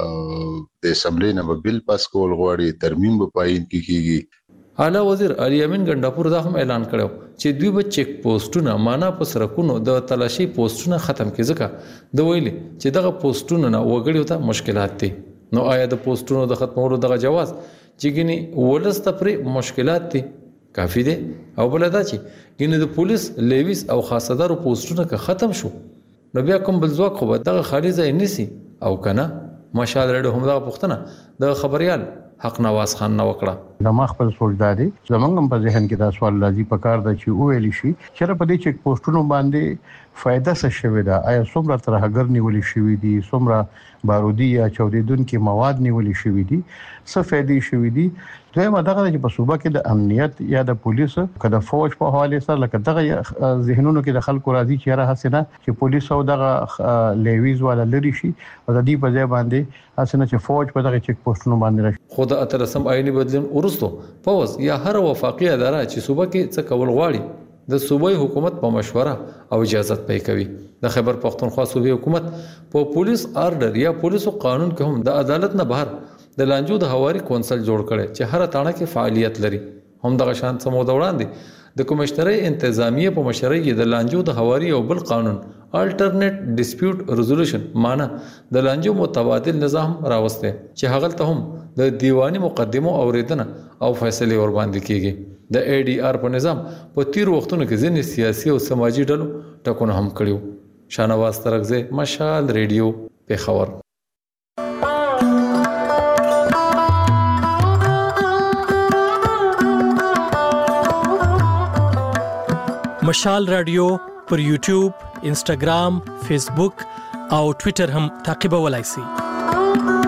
د اسمبلی نه به بل پاس کول غواړي ترمیم به پاین کیږي. اعلی وزیر علي امین ګنداپور دا هم اعلان کړو چې دوی به چیک پوسټونه معنا په سرکونو د تلاشي پوسټونه ختم کړي ځکه د ویلي چې دغه پوسټونه نه وګړي ته مشکلات دي. نو آیا د پوسټونو د ختمولو دغه جواز چې ګني ولست پرې مشکلات دي کافی دی او بل دا چې ګینه د پولیس لیویس او خاصدارو پوسټونه که ختم شو نو بیا کوم بل ځواک خو به دغه خالي ځای نیسي او کنه. مشال رډو هم دا پوښتنه د خبريال حق نواز خان نه وکړه. د ما خپل سوچ دادي زمونږ هم په ذهن کې دا سوال راځي په کار د چې ویل شي چې په دې چیک پوسټونو باندې فائدہ څه شوی دا آیا څومره ترهګر نیولې شوی دي څومره بارودي یا چودیدونکو مواد نیولې شوی دي څه فائدې شوی دي دوی مدغه چې په صوبه کې د امنیت یا د پولیسو کده فوج په حواله سره لکه دغه ذهنونو کې د خلکو راځي چې را حسنه چې پولیس او دغه لیویز ولا لري شي او د دې په ځای باندې حسنه چې فوج په دغه چیک پوسټونو باندې راشي خو د اتلسم آئینی بدلون ورستو پوز یا هر وفاقي اداره چې صوبه کې څه کول غواړي د صوبای حکومت په مشوره او اجازه پې کوي د خیبر پختونخوا صوبای حکومت په پولیس آرډر یا پولیسو قانون کې هم د عدالت نه بهر د لانجو د هواري کونسل جوړ کړي چې هر تاڼه کې فعالیت لري هم د شان سمو دوړاندې د کمشنري انتظامیه په مشرۍ د لانجو د هواري او بل قانون الټرنیټ ډیسپیوټ ریزولوشن معنا د لانجو متبادل نظام راوسته چې هغه ته هم د دیوانی مقدمو اوریدنه او فیصله ور باندې کیږي د ای ډی آر په نظام په تیر وختونو کې ځینې سیاسي او سماجی ډلو ټکونه هم کړیو شانواز ترغزه مشال ریډیو پیښور مشال رادیو پر یوټیوب، انسټاګرام، فیسبوک او ټوئیټر هم تعقیبولای شئ.